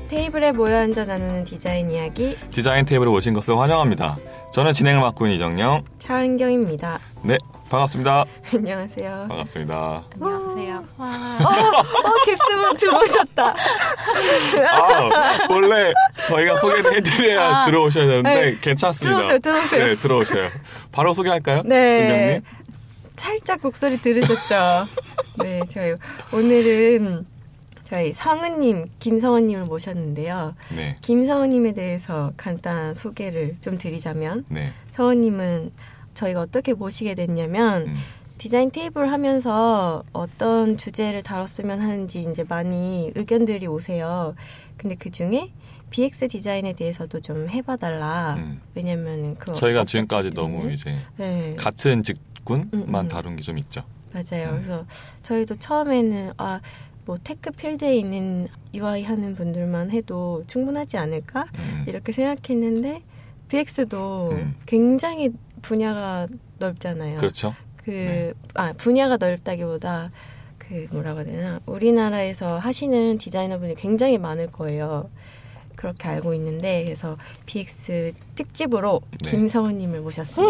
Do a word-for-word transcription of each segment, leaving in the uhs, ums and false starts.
테이블에 모여 앉아 나누는 디자인 이야기 디자인 테이블에 오신 것을 환영합니다. 저는 진행을 맡고 있는 이정영, 차은경입니다. 네, 반갑습니다. 안녕하세요. 반갑습니다. 안녕하세요. 와. 어, 어 게스트분 들어오셨다. 아, 원래 저희가 소개를 해드려야 아, 들어오셔야 되는데 네, 괜찮습니다. 들어오세요. 들어오세요. 네, 들어오세요. 바로 소개할까요? 네. 은경님? 살짝 목소리 들으셨죠? 네, 저희 오늘은 저희 성은님, 김성은님을 모셨는데요. 네. 김성은님에 대해서 간단한 소개를 좀 드리자면, 네. 성은님은 저희가 어떻게 모시게 됐냐면, 음. 디자인 테이블 하면서 어떤 주제를 다뤘으면 하는지 이제 많이 의견들이 오세요. 근데 그 중에 비엑스 디자인에 대해서도 좀 해봐달라. 음. 왜냐면 그 저희가 지금까지 너무 이제 네. 같은 직군만 음, 음. 다룬 게 좀 있죠. 맞아요. 음. 그래서 저희도 처음에는 아 뭐 테크 필드에 있는 유아이 하는 분들만 해도 충분하지 않을까 음. 이렇게 생각했는데 비엑스도 음. 굉장히 분야가 넓잖아요. 그렇죠. 그 네. 아 분야가 넓다기보다 그 뭐라고 해야 되나 우리나라에서 하시는 디자이너분이 굉장히 많을 거예요. 그렇게 알고 있는데 그래서 비엑스 특집으로 네. 김성은님을 모셨습니다.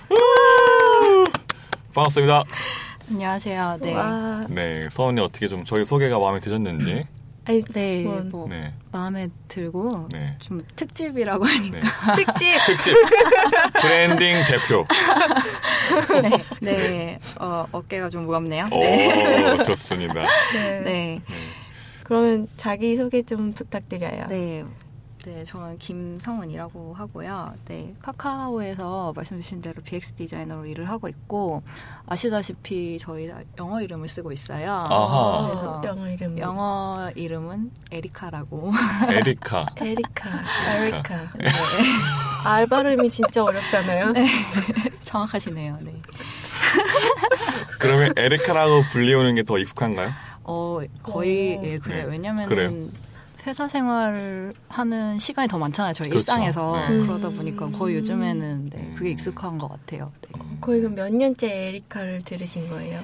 반갑습니다. 안녕하세요. 네. 와. 네, 서은이 어떻게 좀 저희 소개가 마음에 드셨는지. 아니, 네, 뭐, 뭐 네. 마음에 들고 네. 좀 특집이라고 하니까. 네. 특집. 특집. 브랜딩 대표. 네, 네. 어, 어깨가 좀 무겁네요. 오, 네. 좋습니다. 네. 네. 그러면 자기 소개 좀 부탁드려요. 네. 네, 저는 김성은이라고 하고요. 네, 카카오에서 말씀 주신 대로 비엑스 디자이너로 일을 하고 있고 아시다시피 저희 영어 이름을 쓰고 있어요. 아하. 그래서 영어 이름. 영어 이름은 에리카라고. 에리카. 에리카. 에리카. 네. 알 발음이 진짜 어렵잖아요. 네. 정확하시네요. 네. 그러면 에리카라고 불리우는 게 더 익숙한가요? 어, 거의 예, 그래요. 네. 왜냐면은 그래요. 회사 생활을 하는 시간이 더 많잖아요. 저희 그렇죠. 일상에서. 네. 그러다 보니까 거의 요즘에는 네, 그게 음. 익숙한 것 같아요. 네. 거의 그럼 몇 년째 에리카를 들으신 거예요?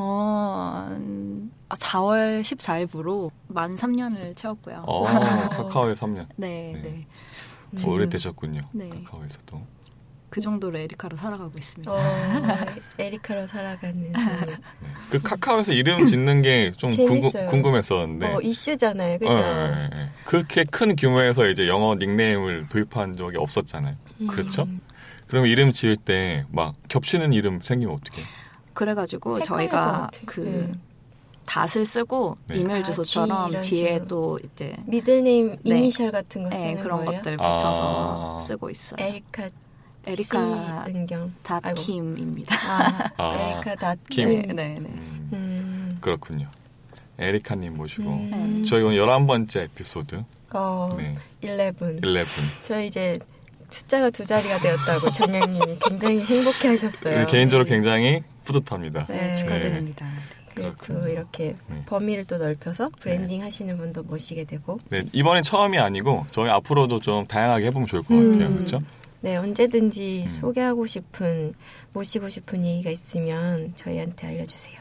전 사월 십사일부로 만 삼 년을 채웠고요. 어, 카카오에 삼 년. 네, 네. 네. 뭐 오래되셨군요. 네. 카카오에서도. 그 정도로 에리카로 살아가고 있습니다. 어, 에리카로 살아가는 소녀. 네. 그 카카오에서 이름 짓는 게 좀 궁금했었는데. 어, 이슈잖아요. 그죠? 네, 네, 네. 그렇게 큰 규모에서 이제 영어 닉네임을 도입한 적이 없었잖아요. 음. 그렇죠? 그러면 이름 지을 때 막 겹치는 이름 생기면 어떡해? 그래가지고 헷갈릴 저희가 것 같아. 그 네. 닷을 쓰고 네. 이메일 아, 주소처럼 G 이런 뒤에 식으로. 또 이제 미들네임 네. 이니셜 같은 거 쓰는 네, 그런 거예요? 것들 붙여서 아. 쓰고 있어요. 에리카 에리카 C 은경. 아이고. 닷킴입니다. 아, 아, 에리카 닷 김. 네, 네, 네. 음, 음. 그렇군요. 에리카님 모시고. 음. 저희 오늘 열한 번째 에피소드. 어, 네. 십일. 십일. 저 이제 숫자가 두 자리가 되었다고 정영님이 굉장히 행복해 하셨어요. 개인적으로 굉장히 뿌듯합니다. 네, 네. 축하드립니다. 그리고 그렇군요. 이렇게 네. 범위를 또 넓혀서 브랜딩 하시는 분도 모시게 되고 네, 이번엔 처음이 아니고 저희 앞으로도 좀 다양하게 해보면 좋을 것 음. 같아요. 그렇죠? 네, 언제든지 음. 소개하고 싶은 모시고 싶은 얘기가 있으면 저희한테 알려주세요.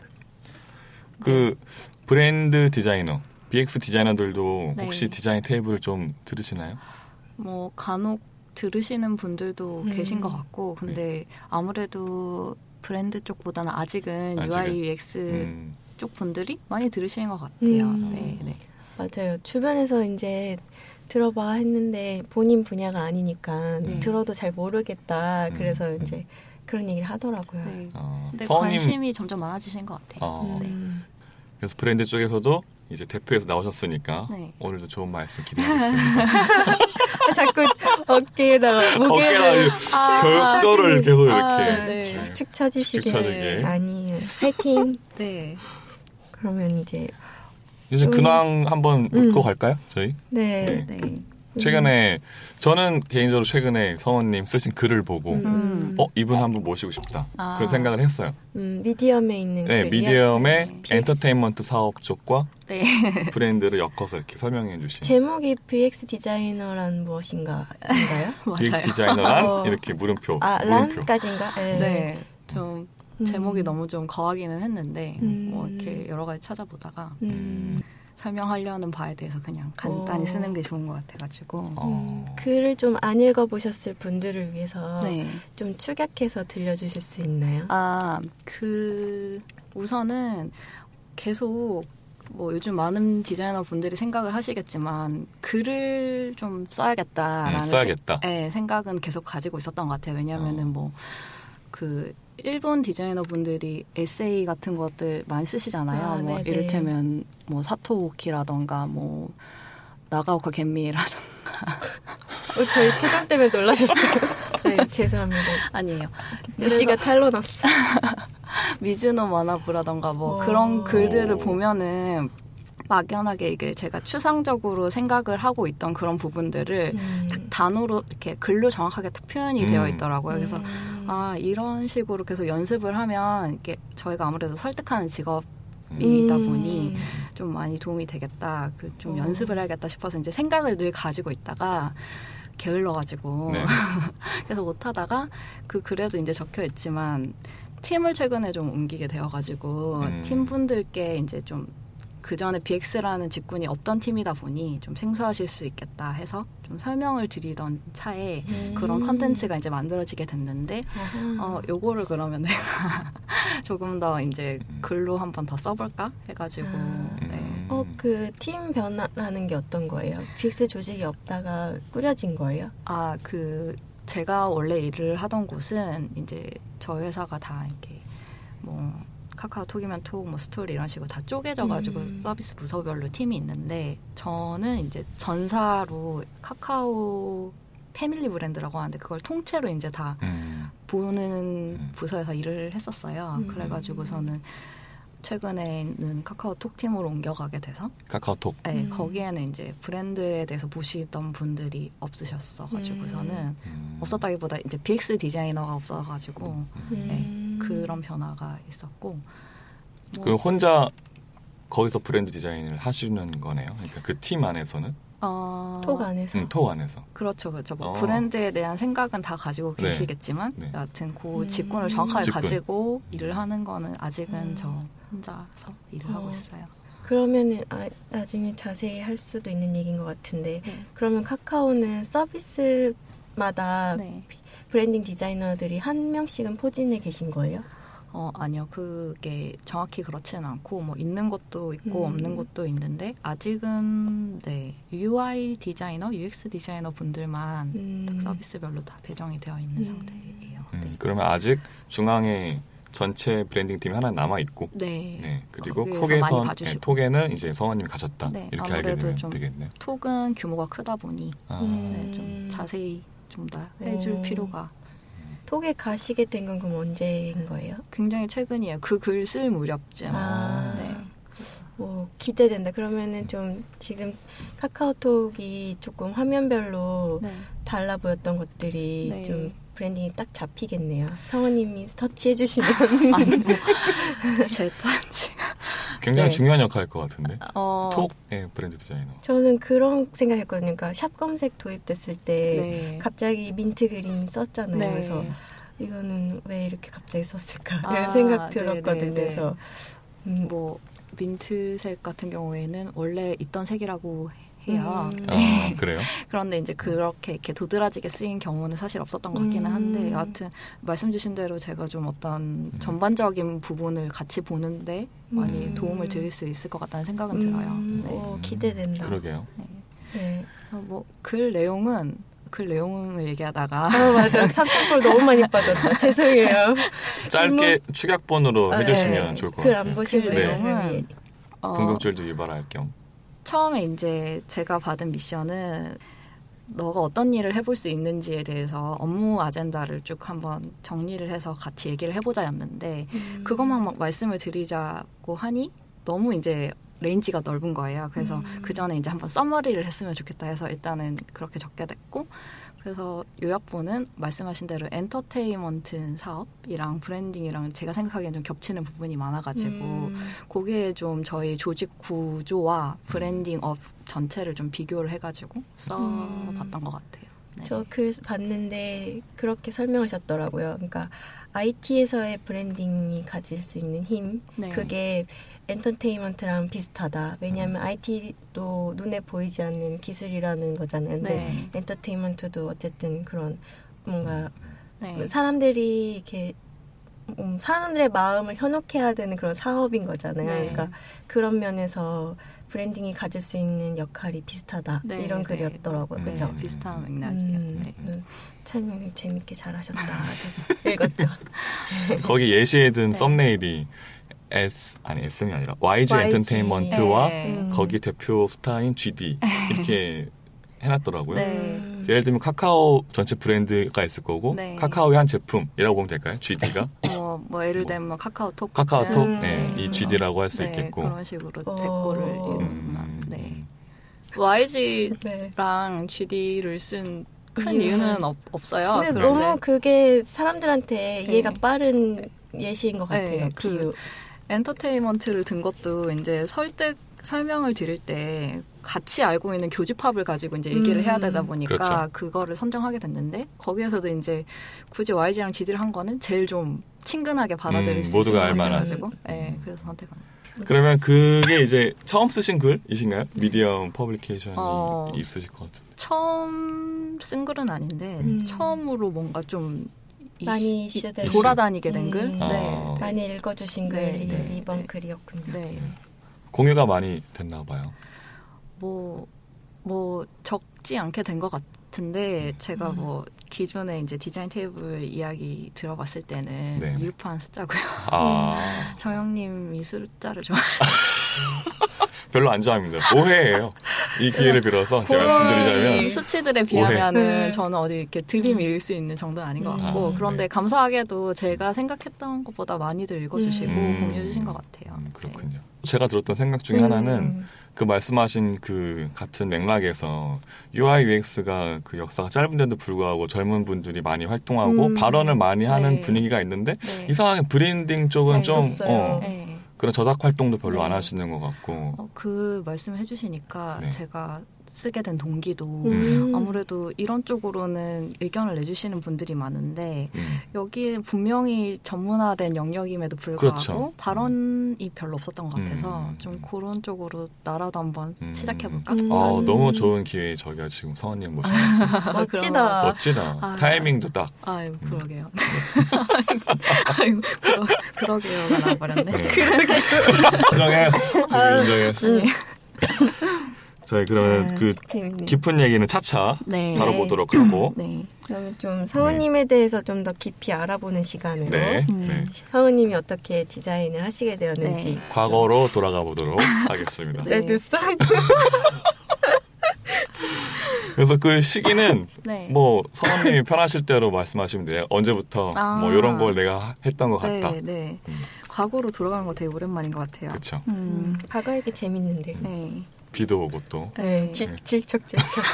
그 브랜드 디자이너, 비엑스 디자이너들도 네. 혹시 디자인 테이블을 좀 들으시나요? 뭐 간혹 들으시는 분들도 음. 계신 것 같고 근데 아무래도 브랜드 쪽보다는 아직은 아직은? 유아이 유엑스 음, 쪽 분들이 많이 들으시는 것 같아요. 음. 네, 네. 맞아요. 주변에서 이제 들어봐 했는데 본인 분야가 아니니까 네. 들어도 잘 모르겠다. 음. 그래서 이제 그런 얘기를 하더라고요. 네. 어, 근데 서은님, 관심이 점점 많아지신 것 같아요. 어, 네. 음. 그래서 브랜드 쪽에서도 이제 대표에서 나오셨으니까 네. 오늘도 좋은 말씀 기대하겠습니다. 아, 자꾸 어깨에다가 목에를 어깨가 별도를 계속 이렇게 아, 네. 네. 축축 처지시게 축축 처지게. 아니에요. 화이팅. 네. 그러면 이제 이제 좀- 근황 한번 묻고 음. 갈까요? 저희 네. 네. 네. 최근에 저는 개인적으로 최근에 성원님 쓰신 글을 보고 음. 어 이분 한번 모시고 싶다 아. 그런 생각을 했어요. 음, 미디엄에 있는 네, 글이요? 미디엄의 네. 엔터테인먼트 사업 쪽과 네. 브랜드를 엮어서 이렇게 설명해 주신 제목이 비엑스 디자이너란 무엇인가요? 비엑스 맞아요. 디자이너란 어. 이렇게 물음표 아, 물음표 란까지인가? 네. 네. 좀 음. 제목이 너무 좀 거하기는 했는데 음. 뭐 이렇게 여러 가지 찾아보다가 음. 설명하려는 바에 대해서 그냥 간단히 오. 쓰는 게 좋은 것 같아가지고. 음, 글을 좀 안 읽어보셨을 분들을 위해서 네. 좀 축약해서 들려주실 수 있나요? 아, 그 우선은 계속 뭐 요즘 많은 디자이너 분들이 생각을 하시겠지만 글을 좀 써야겠다라는 음, 써야겠다. 세, 네, 생각은 계속 가지고 있었던 것 같아요. 왜냐하면은 어. 뭐 그 일본 디자이너 분들이 에세이 같은 것들 많이 쓰시잖아요. 아, 뭐 네네. 이를테면 뭐 사토오키라던가 뭐 나가오카 겐미라던가 어, 저희 표정 때문에 놀라셨어요. 네, 죄송합니다. 아니에요. 미지가 탈로 났어. 미즈노 마나부라던가 뭐 오. 그런 글들을 보면은 막연하게 이게 제가 추상적으로 생각을 하고 있던 그런 부분들을 음. 딱 단어로 이렇게 글로 정확하게 딱 표현이 음. 되어 있더라고요. 그래서 음. 아 이런 식으로 계속 연습을 하면 이게 저희가 아무래도 설득하는 직업이다 음. 보니 좀 많이 도움이 되겠다. 그 좀 어. 연습을 해야겠다 싶어서 이제 생각을 늘 가지고 있다가 게을러가지고 네. 그래서 못하다가 그 글에도 이제 적혀 있지만 팀을 최근에 좀 옮기게 되어가지고 음. 팀분들께 이제 좀 그 전에 비엑스라는 직군이 어떤 팀이다 보니 좀 생소하실 수 있겠다 해서 좀 설명을 드리던 차에 음. 그런 컨텐츠가 이제 만들어지게 됐는데 아하. 어 요거를 그러면 내가 조금 더 이제 글로 한번 더 써볼까 해가지고 아. 네. 어, 그 팀 변화라는 게 어떤 거예요? 비엑스 조직이 없다가 꾸려진 거예요? 아, 그 제가 원래 일을 하던 곳은 이제 저희 회사가 다 이렇게 뭐 카카오톡이면 톡, 뭐 스토리 이런 식으로 다 쪼개져가지고 음. 서비스 부서별로 팀이 있는데 저는 이제 전사로 카카오 패밀리 브랜드라고 하는데 그걸 통째로 이제 다 음. 보는 부서에서 일을 했었어요. 음. 그래가지고서는 최근에는 카카오톡 팀으로 옮겨가게 돼서 카카오톡. 네, 음. 거기에는 이제 브랜드에 대해서 보시던 분들이 없으셨어가지고서는 음. 없었다기보다 이제 비엑스 디자이너가 없어가지고 음. 네, 그런 변화가 있었고 뭐, 그 혼자 거기서 브랜드 디자인을 하시는 거네요. 그러니까 그 팀 안에서는 어, 톡 안에서? 음, 톡 안에서. 그렇죠, 그렇죠. 뭐 어. 브랜드에 대한 생각은 다 가지고 네. 계시겠지만 네. 여하튼 그 음. 직군을 정확하게 직군. 가지고 일을 하는 거는 아직은 음. 저 혼자서 일을 어. 하고 있어요. 그러면은 아, 나중에 자세히 할 수도 있는 얘기인 것 같은데 네. 그러면 카카오는 서비스마다 네. 브랜딩 디자이너들이 한 명씩은 포진해 계신 거예요? 어, 아니요. 그게 정확히 그렇지는 않고 뭐 있는 것도 있고 음. 없는 것도 있는데 아직은 네 유아이 디자이너, 유엑스 디자이너 분들만 음. 서비스별로 다 배정이 되어 있는 음. 상태예요. 음, 네. 그러면 아직 중앙에 전체 브랜딩 팀이 하나 남아 있고, 네. 네. 그리고 거기에서 많이 톡에선 봐주시고. 네, 톡에는 이제 성원님이 가셨다. 네, 이렇게 알게 아무래도 되면 좀 되겠네요. 톡은 규모가 크다 보니 아, 음. 네, 좀 자세히 좀 더 해줄 오. 필요가 톡에 가시게 된 건 그럼 언제인 거예요? 굉장히 최근이에요. 그 글 쓸 무렵쯤. 아. 네. 뭐 기대된다. 그러면은 좀 지금 카카오톡이 조금 화면별로 네. 달라 보였던 것들이 네. 좀 브랜딩이 딱 잡히겠네요. 성우님이 터치해 주시면. 아니 뭐 제 딴지가 굉장히 네. 중요한 역할일 것 같은데. 어, 톡의 브랜드 디자이너. 저는 그런 생각했거든요. 그러니까 샵 검색 도입됐을 때 네. 갑자기 민트 그린 썼잖아요. 네. 그래서 이거는 왜 이렇게 갑자기 썼을까 아, 이런 생각 네, 들었거든요. 네, 네. 그래서 음, 뭐 민트색 같은 경우에는 원래 있던 색이라고 해요. 음. 아, 그래요? 그런데 이제 그렇게 이렇게 도드라지게 쓰인 경우는 사실 없었던 것 같기는 한데 음. 여하튼 말씀 주신 대로 제가 좀 어떤 전반적인 부분을 같이 보는데 많이 음. 도움을 드릴 수 있을 것 같다는 생각은 들어요. 음, 네. 오, 기대된다. 그러게요. 네. 네. 뭐 글 내용은 글 내용을 얘기하다가 아 맞아. 삼천골 너무 많이 빠졌다. 죄송해요. 짧게 축약본으로 아, 해주시면 네. 좋을 것 글 같아요. 안 보신 글 분들을 내용은 위해. 어, 궁금증도 유발할 겸. 처음에 이제 제가 받은 미션은 너가 어떤 일을 해볼 수 있는지에 대해서 업무 아젠다를 쭉 한번 정리를 해서 같이 얘기를 해보자였는데 음. 그것만 막 말씀을 드리자고 하니 너무 이제 레인지가 넓은 거예요. 그래서 음. 그 전에 이제 한번 서머리를 했으면 좋겠다 해서 일단은 그렇게 적게 됐고 그래서 요약본은 말씀하신 대로 엔터테인먼트 사업이랑 브랜딩이랑 제가 생각하기엔 좀 겹치는 부분이 많아가지고 음. 거기에 좀 저희 조직 구조와 브랜딩 업 전체를 좀 비교를 해가지고 써봤던 것 같아요. 네. 저 글 봤는데 그렇게 설명하셨더라고요. 그러니까 아이티에서의 브랜딩이 가질 수 있는 힘, 네. 그게 엔터테인먼트랑 비슷하다. 왜냐하면 음. 아이티도 눈에 보이지 않는 기술이라는 거잖아요. 근데 네. 엔터테인먼트도 어쨌든 그런 뭔가 네. 사람들이 이렇게 음, 사람들의 마음을 현혹해야 되는 그런 사업인 거잖아요. 네. 그러니까 그런 면에서 브랜딩이 가질 수 있는 역할이 비슷하다. 네, 이런 네. 글이었더라고요. 네, 그렇죠? 비슷한 맥락이에요. 음, 네. 음, 설명 재밌게 잘하셨다. 읽었죠. 거기 예시에 든 네. 썸네일이 S 아니 S이 아니라 와이지, 와이지. 엔터테인먼트와 네. 거기 대표 스타인 지디 이렇게 해놨더라고요. 네. 예를 들면 카카오 전체 브랜드가 있을 거고 네. 카카오의 한 제품이라고 보면 될까요? 지디가? 뭐, 뭐 예를 들면 뭐, 카카오톡 카카오톡 음. 네, 이 지디라고 할 수 네, 있겠고 그런 식으로 댓글을 이루나 음. 네. 와이지랑 네. 지디를 쓴 큰 이유는 없, 없어요. 근데 그런데. 너무 그게 사람들한테 이해가 네. 빠른 예시인 것 같아요. 네, 그 엔터테인먼트를 든 것도 이제 설득 설명을 드릴 때 같이 알고 있는 교집합을 가지고 이제 얘기를 음. 해야 되다 보니까 그렇죠. 그거를 선정하게 됐는데 거기에서도 이제 굳이 와이지랑 지디를 한 거는 제일 좀 친근하게 받아들일 음, 수 모두가 있는 알만한. 가지고 네, 그래서 선택합니다. 그러면 그게 이제 처음 쓰신 글이신가요? 미디엄 퍼블리케이션이 어, 있으실 것 같은데. 처음 쓴 글은 아닌데 음. 처음으로 뭔가 좀 많이 이, 돌아다니게 된 글. 음. 네. 아. 많이 읽어주신 글이 네, 네, 이번 네. 글이었군요. 네. 공유가 많이 됐나 봐요. 뭐, 뭐 적지 않게 된 것 같은데 제가 음. 뭐 기존에 이제 디자인 테이블 이야기 들어봤을 때는 네. 유효한 숫자고요. 아. 정영님이 숫자를 좋아. 별로 안 좋아합니다. 오해예요. 이 기회를 빌어서 제가 말씀드리자면 수치들에 비하면은 오해. 저는 어디 이렇게 들이밀 수 있는 정도는 아닌 것 같고 아, 그런데 네. 감사하게도 제가 생각했던 것보다 많이들 읽어주시고 음. 공유해주신 것 같아요. 음, 그렇군요. 네. 제가 들었던 생각 중에 음. 하나는 그 말씀하신 그 같은 맥락에서 유아이 유엑스가 그 역사가 짧은데도 불구하고 젊은 분들이 많이 활동하고 음. 발언을 많이 하는 네. 분위기가 있는데 네. 이상하게 브랜딩 쪽은 네, 좀 어, 네. 그런 저작 활동도 별로 네. 안 하시는 것 같고 어, 그 말씀을 해주시니까 네. 제가 쓰게 된 동기도 음. 아무래도 이런 쪽으로는 의견을 내주시는 분들이 많은데 음. 여기에 분명히 전문화된 영역임에도 불구하고 그렇죠. 발언이 별로 없었던 것 같아서 음. 좀 그런 쪽으로 나라도 한번 음. 시작해볼까? 음. 아, 너무 좋은 기회에 저희가 지금 서원님 모셔봤습니다. 멋지다. 멋지다. 아유, 타이밍도 딱. 아유, 그러게요. 아이고, 그러, 그러게요가 나와버렸네. 네. 인정했어. 지금 인정했어. 네. 저희 그러면 아, 그 재밌네. 깊은 얘기는 차차 네. 다뤄보도록 하고 네. 그러면 좀 서우님에 네. 대해서 좀 더 깊이 알아보는 시간으로 네. 음. 네. 서우님이 어떻게 디자인을 하시게 되었는지 네. 과거로 돌아가 보도록 하겠습니다. 네. 레드썬 그래서 그 시기는 네. 뭐 서원님이 편하실 대로 말씀하시면 돼요. 언제부터 아. 뭐 이런 걸 내가 했던 것 같다. 네, 네. 음. 과거로 돌아가는 거 되게 오랜만인 것 같아요. 그렇죠. 음. 음, 과거 얘기 재밌는데. 네. 비도 오고 또. 네, 지, 질척질척.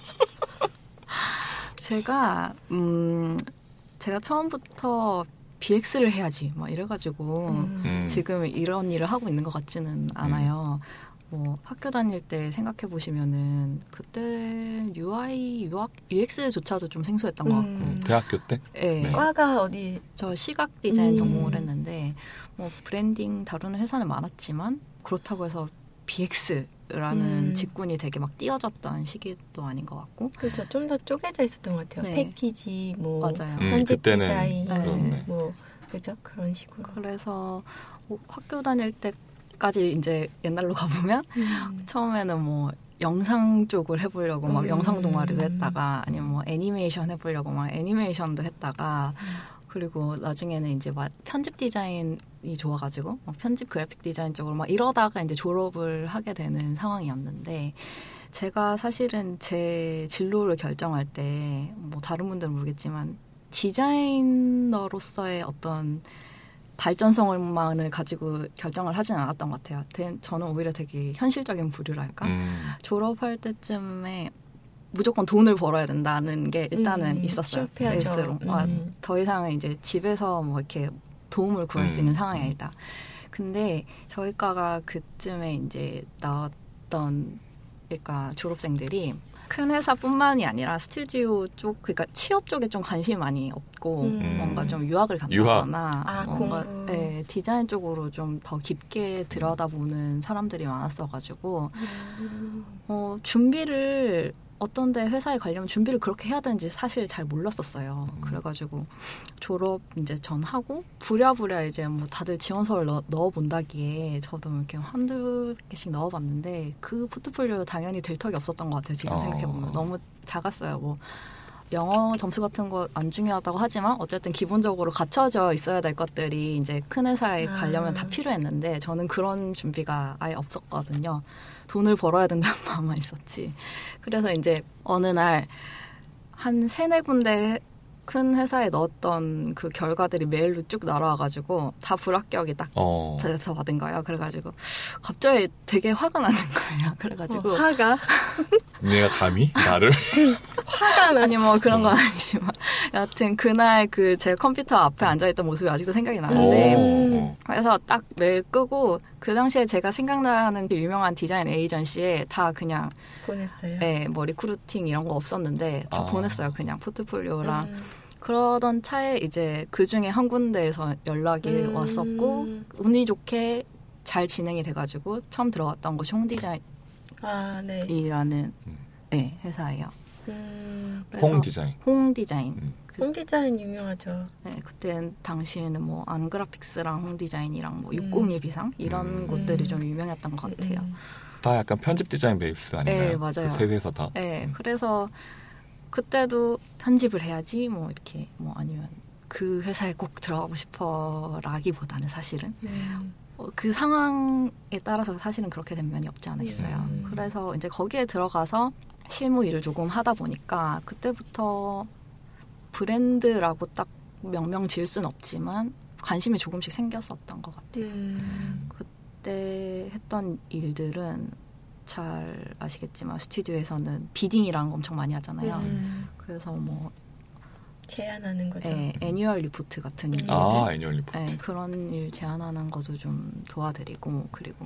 제가 음 제가 처음부터 비엑스를 해야지 막 이래가지고 음. 음. 지금 이런 일을 하고 있는 것 같지는 않아요. 음. 뭐 학교 다닐 때 생각해 보시면은 그때 유아이, 유학, 유엑스조차도 좀 생소했던 것 같고. 음. 대학교 때? 네. 네. 과가 어디? 저 시각 디자인 음. 전공을 했는데 뭐 브랜딩 다루는 회사는 많았지만 그렇다고 해서 비엑스라는 음. 직군이 되게 막 띄어졌던 시기도 아닌 것 같고. 그렇죠. 좀 더 쪼개져 있었던 것 같아요. 네. 패키지, 뭐 맞아요. 음, 편집 그때는 디자인, 네. 뭐 그죠? 그런 식으로. 그래서 뭐 학교 다닐 때까지 이제 옛날로 가보면 음. 처음에는 뭐 영상 쪽을 해보려고 막 음. 영상 동아리도 했다가 아니면 뭐 애니메이션 해보려고 막 애니메이션도 했다가 음. 그리고 나중에는 이제 막 편집 디자인이 좋아가지고 막 편집 그래픽 디자인 쪽으로 막 이러다가 이제 졸업을 하게 되는 상황이었는데 제가 사실은 제 진로를 결정할 때 뭐 다른 분들은 모르겠지만 디자이너로서의 어떤 발전성만을 가지고 결정을 하지는 않았던 것 같아요. 저는 오히려 되게 현실적인 부류랄까? 음. 졸업할 때쯤에 무조건 돈을 벌어야 된다는 게 일단은 음, 있었어요. 취업해야죠. 베이스로. 음. 아, 더 이상은 이제 집에서 뭐 이렇게 도움을 구할 음. 수 있는 상황이 아니다. 근데 저희 과가 그쯤에 이제 나왔던 그러니까 졸업생들이 큰 회사뿐만이 아니라 스튜디오 쪽, 그러니까 취업 쪽에 좀 관심이 많이 없고 음. 뭔가 좀 유학을 간다거나 유학. 아, 뭔가 네, 디자인 쪽으로 좀 더 깊게 들여다보는 사람들이 많았어가지고 음. 어, 준비를 어떤 데 회사에 가려면 준비를 그렇게 해야 되는지 사실 잘 몰랐었어요. 음. 그래가지고 졸업 이제 전 하고 부랴부랴 이제 뭐 다들 지원서를 넣, 넣어본다기에 저도 이렇게 한두 개씩 넣어봤는데 그 포트폴리오 당연히 될 턱이 없었던 것 같아요. 지금 어. 생각해보면 너무 작았어요. 뭐 영어 점수 같은 거 안 중요하다고 하지만 어쨌든 기본적으로 갖춰져 있어야 될 것들이 이제 큰 회사에 가려면 음. 다 필요했는데 저는 그런 준비가 아예 없었거든요. 돈을 벌어야 된다는 마음만 있었지. 그래서 이제 어느 날 한 세네 군데 큰 회사에 넣었던 그 결과들이 메일로 쭉 날아와가지고 다 불합격이 딱 어. 돼서 받은 거예요. 그래가지고 갑자기 되게 화가 나는 거예요. 그래가지고 어, 화가? 내가 감히 나를? 화가 나. 아니 뭐 그런 건 아니지만 여하튼 그날 그 제 컴퓨터 앞에 앉아있던 모습이 아직도 생각이 나는데 오. 그래서 딱 메일 끄고 그 당시에 제가 생각나는 그 유명한 디자인 에이전시에 다 그냥 보냈어요. 네, 뭐 리크루팅 이런 거 없었는데 다 아. 보냈어요. 그냥 포트폴리오랑. 음. 그러던 차에 이제 그 중에 한 군데에서 연락이 음. 왔었고 운이 좋게 잘 진행이 돼가지고 처음 들어갔던 곳이 홍디자인이라는 아, 네. 네, 회사예요. 음. 홍디자인. 홍디자인. 음. 그, 홍디자인 유명하죠. 네, 그때 당시에는 뭐 안그래픽스랑 홍디자인이랑 뭐 육공일 비상 이런 음. 곳들이 좀 유명했던 것 같아요. 음. 다 약간 편집 디자인 베이스 아닌가요? 네, 맞아요. 그 세 회사 다. 네, 음. 그래서 그때도 편집을 해야지 뭐 이렇게 뭐 아니면 그 회사에 꼭 들어가고 싶어라기보다는 사실은 음. 어, 그 상황에 따라서 사실은 그렇게 된 면이 없지 않아 있어요. 음. 그래서 이제 거기에 들어가서 실무 일을 조금 하다 보니까 그때부터 브랜드라고 딱 명명 지을 수는 없지만 관심이 조금씩 생겼었던 것 같아요. 음. 그때 했던 일들은 잘 아시겠지만 스튜디오에서는 비딩이라는 거 엄청 많이 하잖아요. 음. 그래서 뭐 제안하는 거죠. 네, 애뉴얼 리포트 같은 일들. 아, 애뉴얼 리포트. 네, 그런 일 제안하는 것도 좀 도와드리고 그리고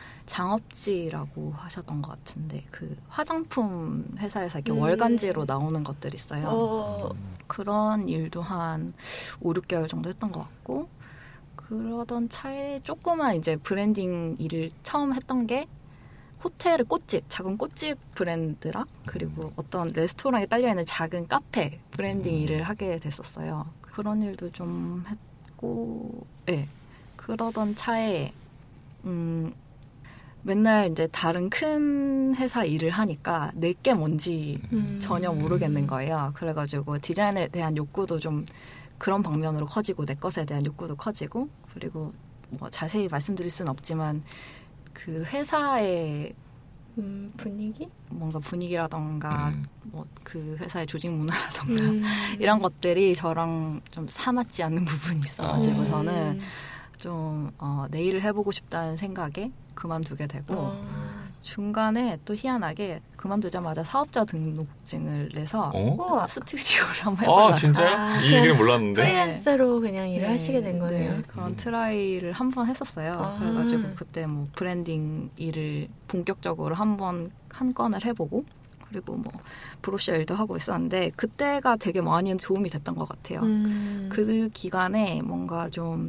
장업지라고 하셨던 것 같은데 그 화장품 회사에서 이렇게 음. 월간지로 나오는 것들 있어요. 어. 그런 일도 한 오, 육 개월 정도 했던 것 같고 그러던 차에 조그만 이제 브랜딩 일을 처음 했던 게 호텔의 꽃집, 작은 꽃집 브랜드랑 그리고 어떤 레스토랑에 딸려있는 작은 카페 브랜딩 일을 하게 됐었어요. 그런 일도 좀 했고, 네. 그러던 차에 음, 맨날 이제 다른 큰 회사 일을 하니까 내게 뭔지 음. 전혀 모르겠는 거예요. 그래가지고 디자인에 대한 욕구도 좀 그런 방면으로 커지고 내 것에 대한 욕구도 커지고 그리고 뭐 자세히 말씀드릴 수는 없지만 그 회사의 음, 분위기? 뭔가 분위기라던가 음. 뭐 그 회사의 조직 문화라던가 음. 이런 것들이 저랑 좀 사맞지 않는 부분이 있어가지고서는 좀 어, 내 일을 해보고 싶다는 생각에 그만두게 되고 어. 중간에 또 희한하게 그만두자마자 사업자 등록증을 내서 어? 스튜디오를 한번 해보려고. 아 진짜요? 아, 이 얘기를 몰랐는데. 프리랜서로 그냥 일을 네, 하시게 된 거네요. 네, 그런 음. 트라이를 한번 했었어요. 아. 그래가지고 그때 뭐 브랜딩 일을 본격적으로 한번 한 건을 해보고 그리고 뭐 브로셔 일도 하고 있었는데 그때가 되게 많이 도움이 됐던 것 같아요. 음. 그 기간에 뭔가 좀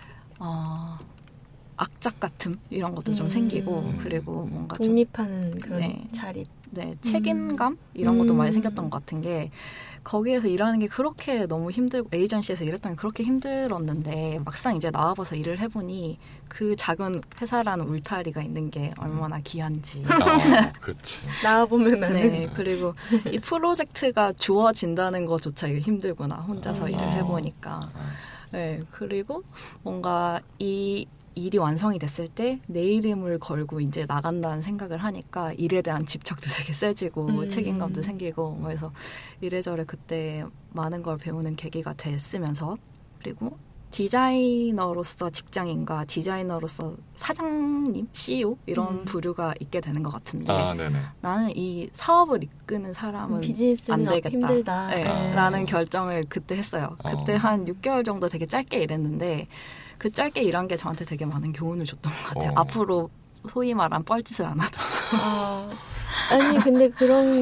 어, 악착 같음 이런 것도 좀 음. 생기고 그리고 뭔가 독립하는 좀, 그런 네, 자립, 네 책임감 음. 이런 것도 음. 많이 생겼던 것 같은 게 거기에서 일하는 게 그렇게 너무 힘들고 에이전시에서 일했던 게 그렇게 힘들었는데 막상 이제 나와봐서 일을 해보니 그 작은 회사라는 울타리가 있는 게 얼마나 귀한지. 아, 그렇지. 나와보면 아는. 네, 그리고 이 프로젝트가 주어진다는 것조차 이게 힘들구나 혼자서 아. 일을 해보니까. 네, 그리고 뭔가 이 일이 완성이 됐을 때 내 이름을 걸고 이제 나간다는 생각을 하니까 일에 대한 집착도 되게 세지고 음. 책임감도 생기고 그래서 이래저래 그때 많은 걸 배우는 계기가 됐으면서 그리고 디자이너로서 직장인과 디자이너로서 사장님, 씨이오 이런 음. 부류가 있게 되는 것 같은데 아, 나는 이 사업을 이끄는 사람은 안 되겠다 힘들다. 네, 네. 라는 결정을 그때 했어요. 그때 어. 한 육 개월 정도 되게 짧게 일했는데 그 짧게 일한 게 저한테 되게 많은 교훈을 줬던 것 같아요. 어. 앞으로 소위 말한 뻘짓을 안 하다. 아, 아니 근데 그런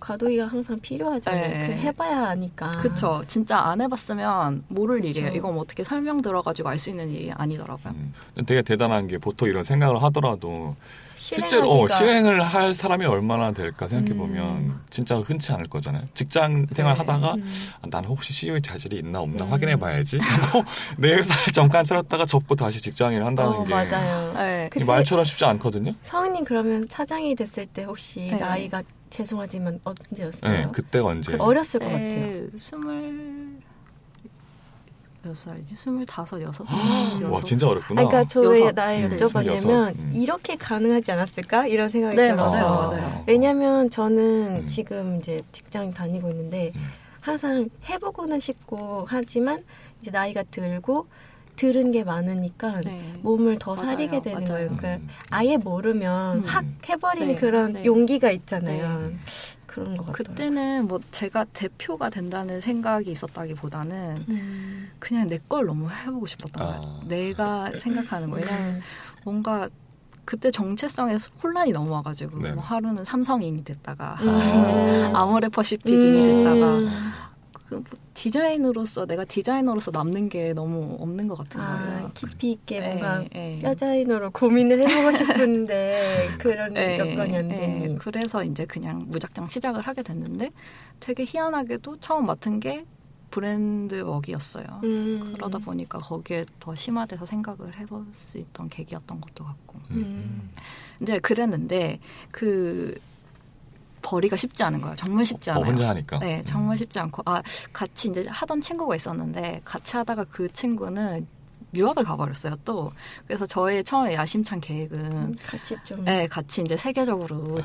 과도기가 항상 필요하잖아요. 네. 그 해봐야 아니까. 그렇죠. 진짜 안 해봤으면 모를 그쵸. 일이에요. 이건 어떻게 설명 들어가지고 알 수 있는 일이 아니더라고요. 음. 되게 대단한 게 보통 이런 생각을 하더라도 실제로 어, 실행을 할 사람이 얼마나 될까 생각해보면 음. 진짜 흔치 않을 거잖아요. 직장 생활 네. 하다가 음. 아, 나는 혹시 씨이오 자질이 있나 없나 음. 확인해봐야지 하고 내 회사를 잠깐 차렸다가 접고 다시 직장인을 한다는 어, 게 맞아요. 네. 이 말처럼 쉽지 않거든요. 성은님 그러면 차장이 됐을 때 혹시 네. 나이가 죄송하지만 언제였어요? 네, 그때가 언제? 그 어렸을 것 네, 같아요. 스물 몇 살이지? 스물다섯, 여섯? 와, 진짜 어렵구나. 아니, 그러니까 저 왜 나이를 여쭤봤냐면 음. 이렇게 가능하지 않았을까? 이런 생각이 네, 들어서. 맞아요, 맞아요. 왜냐면 저는 음. 지금 이제 직장 다니고 있는데 음. 항상 해보고는 싶고 하지만 이제 나이가 들고 들은 게 많으니까 네. 몸을 더 맞아요, 사리게 되는 맞아요. 거예요. 그러니까 음. 아예 모르면 음. 확 해버리는 네, 그런 네. 용기가 있잖아요. 네. 그런 것 같아요. 그때는 뭐 제가 대표가 된다는 생각이 있었다기보다는 음. 그냥 내 걸 너무 해보고 싶었던 아. 거예요. 내가 생각하는 거. 왜냐하면 뭔가 그때 정체성에 혼란이 너무 와가지고 네. 뭐 하루는 삼성인이 됐다가 음. 아모레퍼시픽인이 됐다가 음. 그 뭐 디자인으로서 내가 디자이너로서 남는 게 너무 없는 것 같은 거예요. 아, 깊이 있게 에, 뭔가 에. 뼈자인으로 고민을 해보고 싶은데 그런 에, 여건이 안 되니. 그래서 이제 그냥 무작정 시작을 하게 됐는데 되게 희한하게도 처음 맡은 게 브랜드 웍이었어요. 음. 그러다 보니까 거기에 더 심화돼서 생각을 해볼 수 있던 계기였던 것도 같고. 음. 이제 그랬는데 그 벌이가 쉽지 않은 거예요. 정말 쉽지 않아요. 어, 혼자 하니까. 네, 정말 쉽지 않고 아 같이 이제 하던 친구가 있었는데 같이 하다가 그 친구는 유학을 가버렸어요. 또 그래서 저의 처음에 야심찬 계획은 음, 같이 좀 네, 같이 이제 세계적으로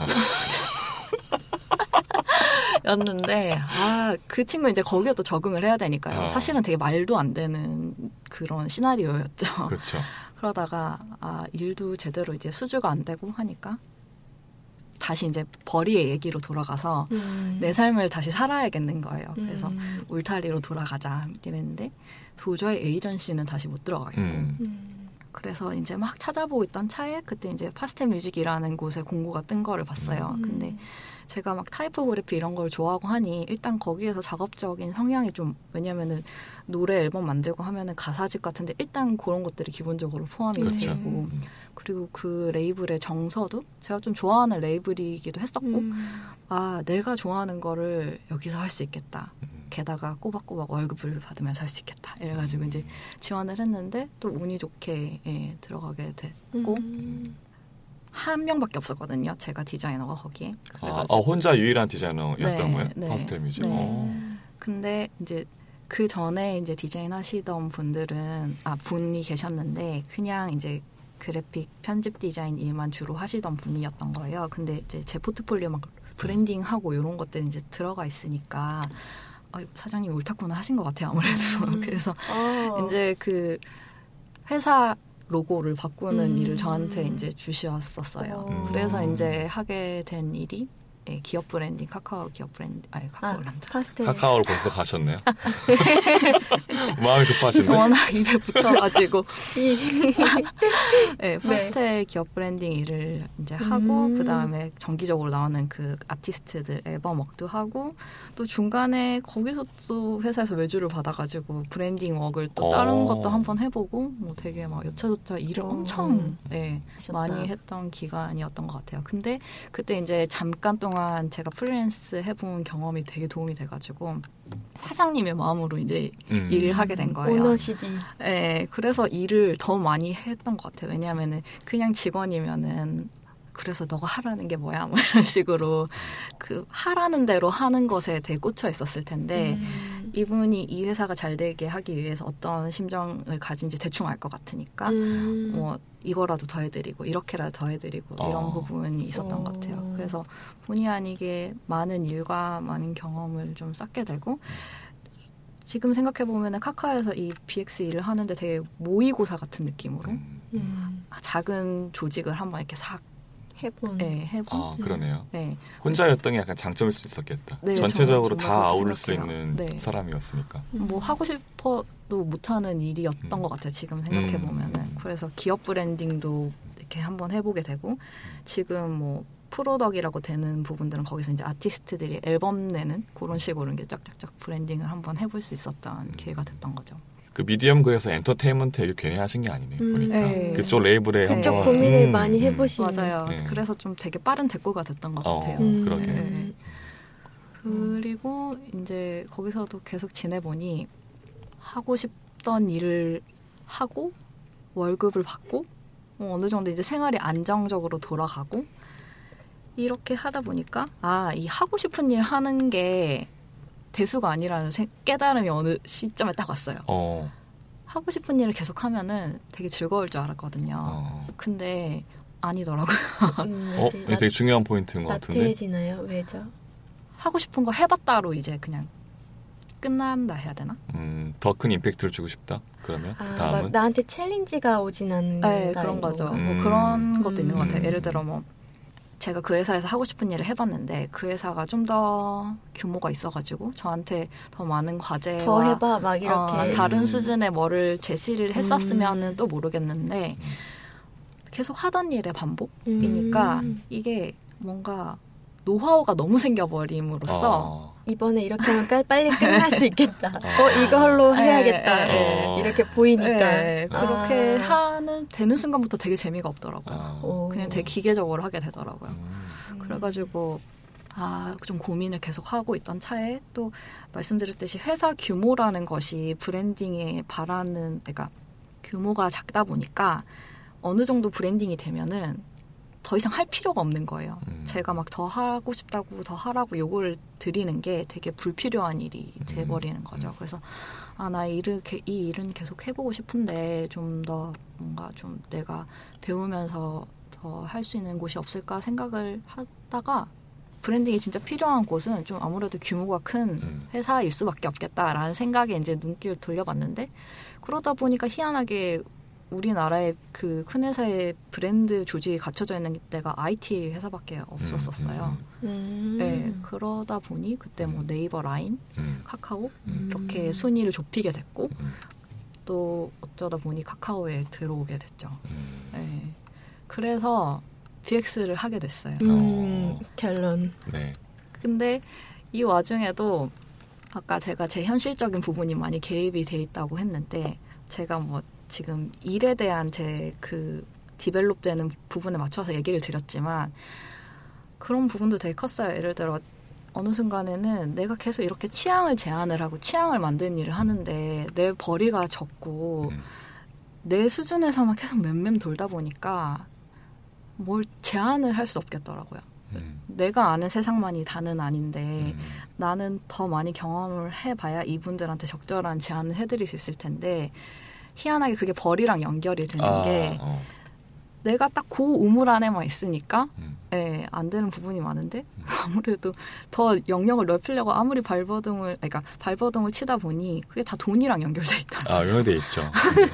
였는데 아 그 친구 이제 거기에 또 적응을 해야 되니까요. 어. 사실은 되게 말도 안 되는 그런 시나리오였죠. 그렇죠. 그러다가 아 일도 제대로 이제 수주가 안 되고 하니까. 다시 이제 벌이의 얘기로 돌아가서 음. 내 삶을 다시 살아야겠는 거예요. 그래서 음. 울타리로 돌아가자 이랬는데 도저히 에이전시는 다시 못 들어가겠고 음. 그래서 이제 막 찾아보고 있던 차에 그때 이제 파스텔 뮤직이라는 곳에 공고가 뜬 거를 봤어요. 음. 근데 제가 막 타이포그래피 이런 걸 좋아하고 하니 일단 거기에서 작업적인 성향이 좀 왜냐면은 노래 앨범 만들고 하면은 가사집 같은데 일단 그런 것들이 기본적으로 포함이 그렇죠. 되고 그리고 그 레이블의 정서도 제가 좀 좋아하는 레이블이기도 했었고 음. 아 내가 좋아하는 거를 여기서 할 수 있겠다. 게다가 꼬박꼬박 월급을 받으면서 할 수 있겠다. 이래가지고 이제 지원을 했는데 또 운이 좋게 예, 들어가게 됐고 음. 한 명밖에 없었거든요. 제가 디자이너가 거기에. 아, 아 혼자 유일한 디자이너였던 네, 거예요? 네, 파스텔 뮤직. 네. 근데 이제 그 전에 이제 디자인 하시던 분들은 아 분이 계셨는데 그냥 이제 그래픽 편집 디자인 일만 주로 하시던 분이었던 거예요. 근데 이제 제 포트폴리오 막 브랜딩하고 이런 것들 이제 들어가 있으니까 아, 사장님이 옳다구나 하신 것 같아요. 아무래도. 음. 그래서 어. 이제 그 회사 로고를 바꾸는 음. 일을 저한테 이제 주셨었어요. 음. 그래서 이제 하게 된 일이 네, 기업 브랜딩, 카카오 기업 브랜딩, 아니 카카오란다. 아, 파스텔. 카카오를 벌써 가셨네요. 마음이 급하신데. 워낙 입에 붙어가지고. 네, 파스텔 네. 기업 브랜딩 일을 이제 하고 음. 그 다음에 정기적으로 나오는 그 아티스트들 앨범 웍도 하고 또 중간에 거기서 또 회사에서 외주를 받아가지고 브랜딩 웍을 또 다른 오. 것도 한번 해보고 뭐 되게 막 여차저차 일을 오. 엄청 네, 많이 했던 기간이었던 것 같아요. 근데 그때 이제 잠깐 동안 동안 제가 프리랜스 해본 경험이 되게 도움이 돼가지고 사장님의 마음으로 이제 음. 일을 하게 된 거예요. 오너십이. 네, 그래서 일을 더 많이 했던 것 같아요. 왜냐하면은 그냥 직원이면은 그래서 너가 하라는 게 뭐야? 뭐 이런 식으로 그 하라는 대로 하는 것에 되게 꽂혀 있었을 텐데 음. 이분이 이 회사가 잘 되게 하기 위해서 어떤 심정을 가진지 대충 알 것 같으니까 음. 뭐 이거라도 더 해드리고 이렇게라도 더 해드리고 어. 이런 부분이 있었던 어. 것 같아요. 그래서 본의 아니게 많은 일과 많은 경험을 좀 쌓게 되고 지금 생각해보면 카카오에서 이 비엑스 일을 하는데 되게 모의고사 같은 느낌으로 음. 작은 조직을 한번 이렇게 싹 해본. 네, 해본. 아, 그러네요. 네. 혼자였던 게 약간 장점일 수 있었겠다. 네, 전체적으로 정말, 정말 다 아우를 수 있는 네. 사람이었으니까. 뭐 하고 싶어도 못하는 일이었던 음. 것 같아요. 지금 생각해보면은. 음. 그래서 기업 브랜딩도 이렇게 한번 해보게 되고 지금 뭐 프로덕이라고 되는 부분들은 거기서 이제 아티스트들이 앨범 내는 그런 식으로 이제 쫙쫙쫙 브랜딩을 한번 해볼 수 있었던 음. 기회가 됐던 거죠. 그 미디엄 그래서 엔터테인먼트 얘기 괜히 하신 게 아니네요. 음. 보니까 네. 그쪽 레이블에 그쪽 한번 고민을 음, 많이 해보신 맞아요. 네. 그래서 좀 되게 빠른 대꾸가 됐던 것 어, 같아요. 음. 그러게. 네. 그리고 이제 거기서도 계속 지내보니 하고 싶던 일을 하고 월급을 받고 어느 정도 이제 생활이 안정적으로 돌아가고 이렇게 하다 보니까 아, 이 하고 싶은 일 하는 게 대수가 아니라는 깨달음이 어느 시점에 딱 왔어요. 어. 하고 싶은 일을 계속 하면은 되게 즐거울 줄 알았거든요. 어. 근데 아니더라고요. 음, 어? 이게 되게 중요한 포인트인 것 같은데. 나태해지나요? 왜죠? 하고 싶은 거 해봤다로 이제 그냥 끝난다 해야 되나? 음, 더 큰 임팩트를 주고 싶다? 그러면 아, 다음은? 막 나한테 챌린지가 오진 않는 네, 그런 거죠. 음. 뭐 그런 것도 있는 것 같아요. 음. 예를 들어 뭐 제가 그 회사에서 하고 싶은 일을 해봤는데 그 회사가 좀 더 규모가 있어가지고 저한테 더 많은 과제와 더 해봐 막 이렇게 어, 다른 수준의 뭐를 제시를 했었으면 음. 또 모르겠는데 계속 하던 일의 반복이니까 음. 이게 뭔가 노하우가 너무 생겨버림으로써 어. 이번에 이렇게 하면 빨리 끝날 수 있겠다. 어, 어 이걸로 해야겠다. 에, 에, 이렇게 보이니까. 에, 그렇게 아. 하는 되는 순간부터 되게 재미가 없더라고요. 아. 그냥 되게 기계적으로 하게 되더라고요. 음. 그래가지고 아, 좀 고민을 계속 하고 있던 차에 또 말씀드렸듯이 회사 규모라는 것이 브랜딩에 바라는 그러니까 규모가 작다 보니까 어느 정도 브랜딩이 되면은 더 이상 할 필요가 없는 거예요. 음. 제가 막 더 하고 싶다고 더 하라고 요구를 드리는 게 되게 불필요한 일이 돼버리는 거죠. 그래서 아, 나 이렇게 이 일은 계속 해보고 싶은데 좀 더 뭔가 좀 내가 배우면서 더 할 수 있는 곳이 없을까 생각을 하다가 브랜딩이 진짜 필요한 곳은 좀 아무래도 규모가 큰 회사일 수밖에 없겠다라는 생각에 이제 눈길을 돌려봤는데 그러다 보니까 희한하게 우리나라의 그 큰 회사의 브랜드 조직이 갖춰져 있는 데가 아이티 회사밖에 없었었어요. 음. 네, 그러다 보니 그때 뭐 네이버, 라인, 음. 카카오 음. 이렇게 순위를 좁히게 됐고 음. 또 어쩌다 보니 카카오에 들어오게 됐죠. 음. 네, 그래서 비엑스를 하게 됐어요. 음, 결론. 네. 근데 이 와중에도 아까 제가 제 현실적인 부분이 많이 개입이 돼 있다고 했는데 제가 뭐 지금 일에 대한 제 그 디벨롭되는 부분에 맞춰서 얘기를 드렸지만 그런 부분도 되게 컸어요. 예를 들어 어느 순간에는 내가 계속 이렇게 취향을 제안을 하고 취향을 만드는 일을 하는데 내 벌이가 적고 음. 내 수준에서만 계속 맴맴 돌다 보니까 뭘 제안을 할 수 없겠더라고요. 음. 내가 아는 세상만이 다는 아닌데 음. 나는 더 많이 경험을 해봐야 이분들한테 적절한 제안을 해드릴 수 있을 텐데 희한하게 그게 벌이랑 연결이 되는 아, 게 어. 내가 딱 그 우물 안에만 있으니까 음. 예, 안 되는 부분이 많은데 아무래도 더 영역을 넓히려고 아무리 발버둥을 그러니까 발버둥을 치다 보니 그게 다 돈이랑 연결돼 있다. 아, 연결돼 있죠.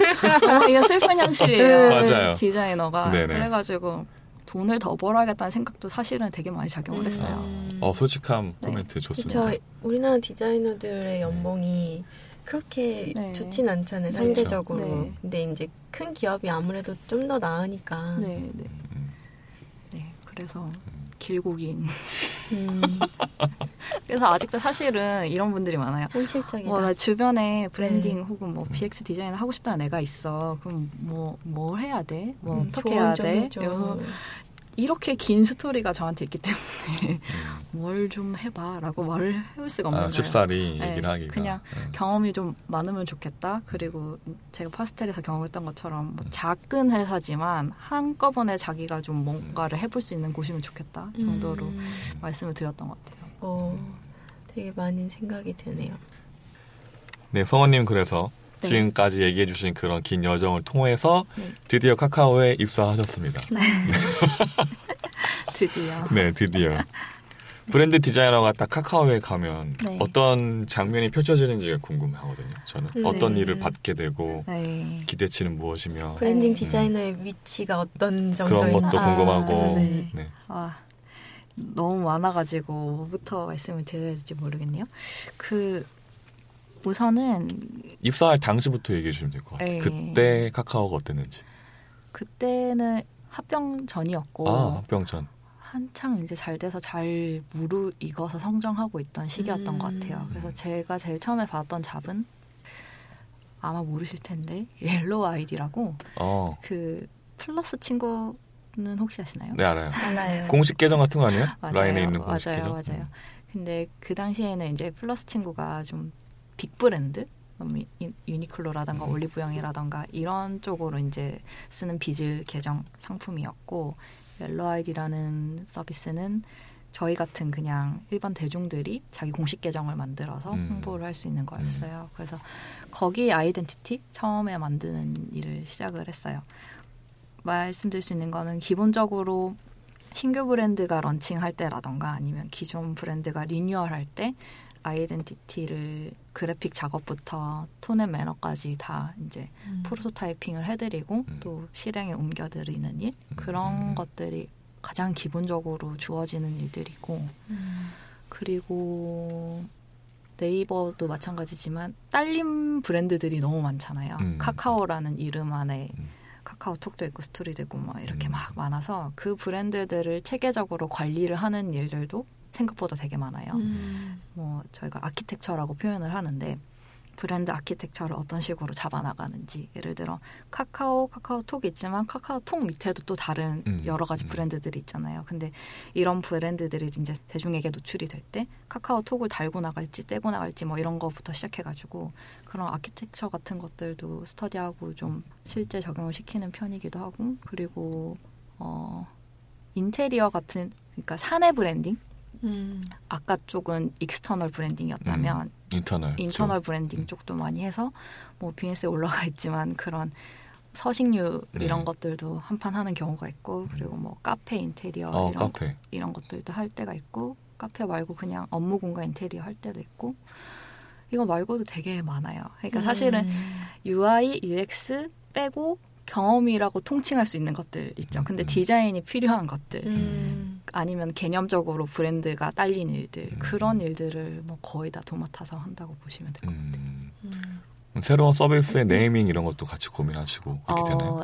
어, 이게 슬픈 현실이에요. 맞아요. 디자이너가. 네네. 그래가지고 돈을 더 벌어야겠다는 생각도 사실은 되게 많이 작용을 음. 했어요. 어, 솔직함 코멘트 네. 좋습니다. 저 우리나라 디자이너들의 연봉이 그렇게 네. 좋진 않잖아요. 네. 상대적으로. 네. 근데 이제 큰 기업이 아무래도 좀 더 나으니까. 네, 네. 음. 네, 그래서 길고 긴. 음. 그래서 아직도 사실은 이런 분들이 많아요. 현실적이다. 뭐, 나 주변에 브랜딩 네. 혹은 뭐 비엑스 디자인을 하고 싶다는 애가 있어. 그럼 뭐, 뭘 해야 돼? 뭐, 음. 어떻게 해야 돼? 해줘. 이러면서 이렇게 긴 스토리가 저한테 있기 때문에 뭘 좀 해봐라고 말을 해볼 수가 없는 아, 거예요. 쉽사리 네, 얘기를 하기가. 그냥 네. 경험이 좀 많으면 좋겠다. 그리고 제가 파스텔에서 경험했던 것처럼 뭐 작은 회사지만 한꺼번에 자기가 좀 뭔가를 해볼 수 있는 곳이면 좋겠다 정도로 음. 말씀을 드렸던 것 같아요. 어, 되게 많은 생각이 드네요. 네, 성원님 그래서 네. 지금까지 얘기해 주신 그런 긴 여정을 통해서 네. 드디어 카카오에 입사하셨습니다. 네. 드디어. 네, 드디어. 브랜드 디자이너가 딱 카카오에 가면 네. 어떤 장면이 펼쳐지는지가 궁금하거든요. 저는 네. 어떤 일을 받게 되고 네. 기대치는 무엇이며 브랜딩 네. 디자이너의 위치가 어떤 그런 정도인지. 것도 궁금하고. 아, 네. 네. 아, 너무 많아가지고 뭐부터 말씀을 드려야 될지 모르겠네요. 그 우선은 입사할 당시부터 얘기해 주시면 될 것 같아요. 네. 그때 카카오가 어땠는지. 그때는 합병 전이었고 아, 합병 전. 한창 이제 잘 돼서 잘 무르익어서 성장하고 있던 시기였던 음. 것 같아요. 그래서 제가 제일 처음에 받았던 잡은 아마 모르실 텐데 옐로우 아이디라고 어. 그 플러스 친구는 혹시 아시나요? 네, 알아요. 알아요. 공식 계정 같은 거 아니에요? 맞아요. 라인에 있는 공식 맞아요, 계정. 맞아요. 음. 근데 그 당시에는 이제 플러스 친구가 좀 빅브랜드, 유니클로라던가 음. 올리브영이라던가 이런 쪽으로 이제 쓰는 비즈 계정 상품이었고, 옐로우 아이디라는 서비스는 저희 같은 그냥 일반 대중들이 자기 공식 계정을 만들어서 음. 홍보를 할 수 있는 거였어요. 음. 그래서 거기 아이덴티티 처음에 만드는 일을 시작을 했어요. 말씀드릴 수 있는 거는 기본적으로 신규 브랜드가 런칭할 때라던가 아니면 기존 브랜드가 리뉴얼할 때 아이덴티티를 그래픽 작업부터 톤 앤 매너까지 다 이제 음. 프로토타이핑을 해드리고 음. 또 실행에 옮겨드리는 일, 그런 음. 것들이 가장 기본적으로 주어지는 일들이고 음. 그리고 네이버도 마찬가지지만 딸림 브랜드들이 너무 많잖아요. 음. 카카오라는 이름 안에 음. 카카오톡도 있고 스토리도 있고 막 이렇게 음. 막 많아서 그 브랜드들을 체계적으로 관리를 하는 일들도 생각보다 되게 많아요. 음. 뭐 저희가 아키텍처라고 표현을 하는데 브랜드 아키텍처를 어떤 식으로 잡아나가는지, 예를 들어 카카오, 카카오톡이 있지만 카카오톡 밑에도 또 다른 음. 여러 가지 브랜드들이 있잖아요. 근데 이런 브랜드들이 이제 대중에게 노출이 될 때 카카오톡을 달고 나갈지 떼고 나갈지 뭐 이런 거부터 시작해가지고 그런 아키텍처 같은 것들도 스터디하고 좀 실제 적용을 시키는 편이기도 하고, 그리고 어, 인테리어 같은, 그러니까 사내 브랜딩? 음. 아까 쪽은 익스터널 브랜딩이었다면 음, 인터널, 인터널 브랜딩 음. 쪽도 많이 해서 뭐 비즈니스에 올라가 있지만 그런 서식류 네. 이런 것들도 한판 하는 경우가 있고, 그리고 뭐 카페 인테리어 어, 이런, 카페. 거, 이런 것들도 할 때가 있고, 카페 말고 그냥 업무 공간 인테리어 할 때도 있고, 이거 말고도 되게 많아요. 그러니까 음. 사실은 유아이, 유엑스 빼고 경험이라고 통칭할 수 있는 것들 있죠. 근데 디자인이 필요한 것들 음. 아니면 개념적으로 브랜드가 딸린 일들, 음. 그런 일들을 뭐 거의 다 도맡아서 한다고 보시면 될 것 같아요. 음. 음. 새로운 서비스의 네이밍 이런 것도 같이 고민하시고 이렇게 어, 되나요?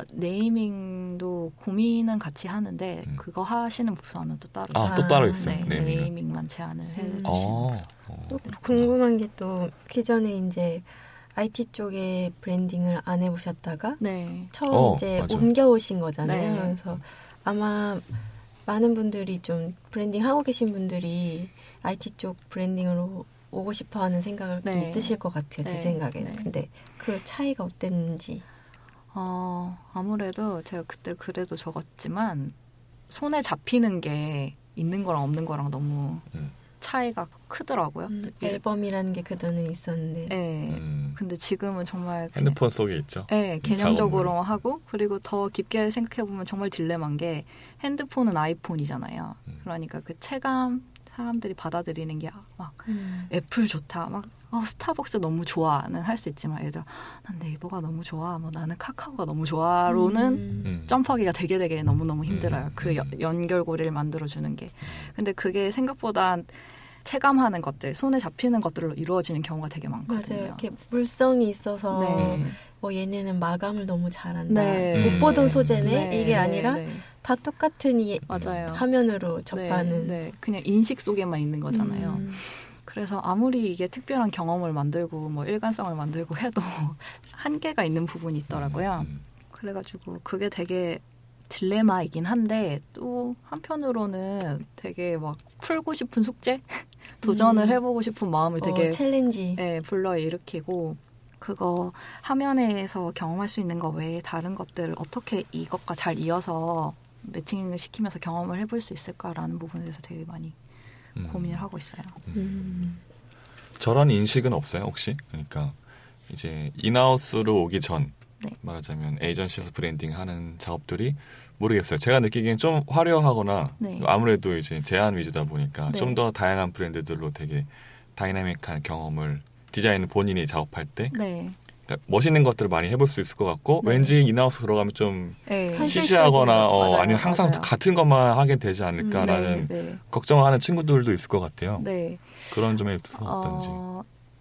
네이밍도 고민은 같이 하는데 음. 그거 하시는 부서는 또 따로 있어요. 아, 또 따로 있어요. 네, 네이밍만 제안을 해주시는 음. 부서. 또 궁금한 게 또 기존에 이제 아이티 쪽에 브랜딩을 안 해보셨다가 네. 처음 어, 이제 맞아. 옮겨오신 거잖아요. 네. 그래서 아마 많은 분들이 좀 브랜딩 하고 계신 분들이 아이티 쪽 브랜딩으로 오고 싶어하는 생각이 네. 있으실 것 같아요. 제 네. 생각에는. 네. 근데 그 차이가 어땠는지. 어, 아무래도 제가 그때 그래도 적었지만 손에 잡히는 게 있는 거랑 없는 거랑 너무 음. 차이가 크더라고요. 음, 앨범이라는 게 그전에 있었는데. 네. 음. 근데 지금은 정말 핸드폰 속에 있죠. 네, 개념적으로 작업물이. 하고, 그리고 더 깊게 생각해 보면 정말 딜레마인 게 핸드폰은 아이폰이잖아요. 음. 그러니까 그 체감 사람들이 받아들이는 게 막 음. 애플 좋다, 막 어, 스타벅스 너무 좋아는 할 수 있지만, 예를 들어 난 네이버가 너무 좋아, 뭐 나는 카카오가 너무 좋아로는 음. 점프하기가 되게 되게 너무 너무 힘들어요. 음. 그 여, 연결고리를 만들어주는 게. 근데 그게 생각보다 체감하는 것들, 손에 잡히는 것들로 이루어지는 경우가 되게 많거든요. 맞아요. 이렇게 물성이 있어서 네. 뭐 얘네는 마감을 너무 잘한다. 네. 못 보던 소재네. 네. 이게 아니라 네. 다 똑같은 이 맞아요. 화면으로 접하는. 네. 네. 그냥 인식 속에만 있는 거잖아요. 음. 그래서 아무리 이게 특별한 경험을 만들고 뭐 일관성을 만들고 해도 한계가 있는 부분이 있더라고요. 그래가지고 그게 되게 딜레마이긴 한데 또 한편으로는 되게 막 풀고 싶은 숙제? 도전을 음. 해보고 싶은 마음을 되게 어, 챌린지 네, 불러일으키고, 그거 화면에서 경험할 수 있는 거 외에 다른 것들을 어떻게 이것과 잘 이어서 매칭을 시키면서 경험을 해볼 수 있을까라는 부분에 대해서 되게 많이 음. 고민을 하고 있어요. 음. 저런 인식은 없어요, 혹시? 그러니까 이제 인하우스로 오기 전 네. 말하자면 에이전시에서 브랜딩하는 작업들이 모르겠어요. 제가 느끼기엔 좀 화려하거나 네. 아무래도 이제 제한 위주다 보니까 네. 좀 더 다양한 브랜드들로 되게 다이나믹한 경험을 디자인을 본인이 작업할 때 네. 그러니까 멋있는 것들을 많이 해볼 수 있을 것 같고 네. 왠지 인하우스 들어가면 좀 네. 시시하거나 어, 맞아요. 아니면 항상 맞아요. 같은 것만 하게 되지 않을까라는 음, 네. 네. 걱정을 하는 친구들도 있을 것 같아요. 네. 그런 점에 있어서 어떤지. 어,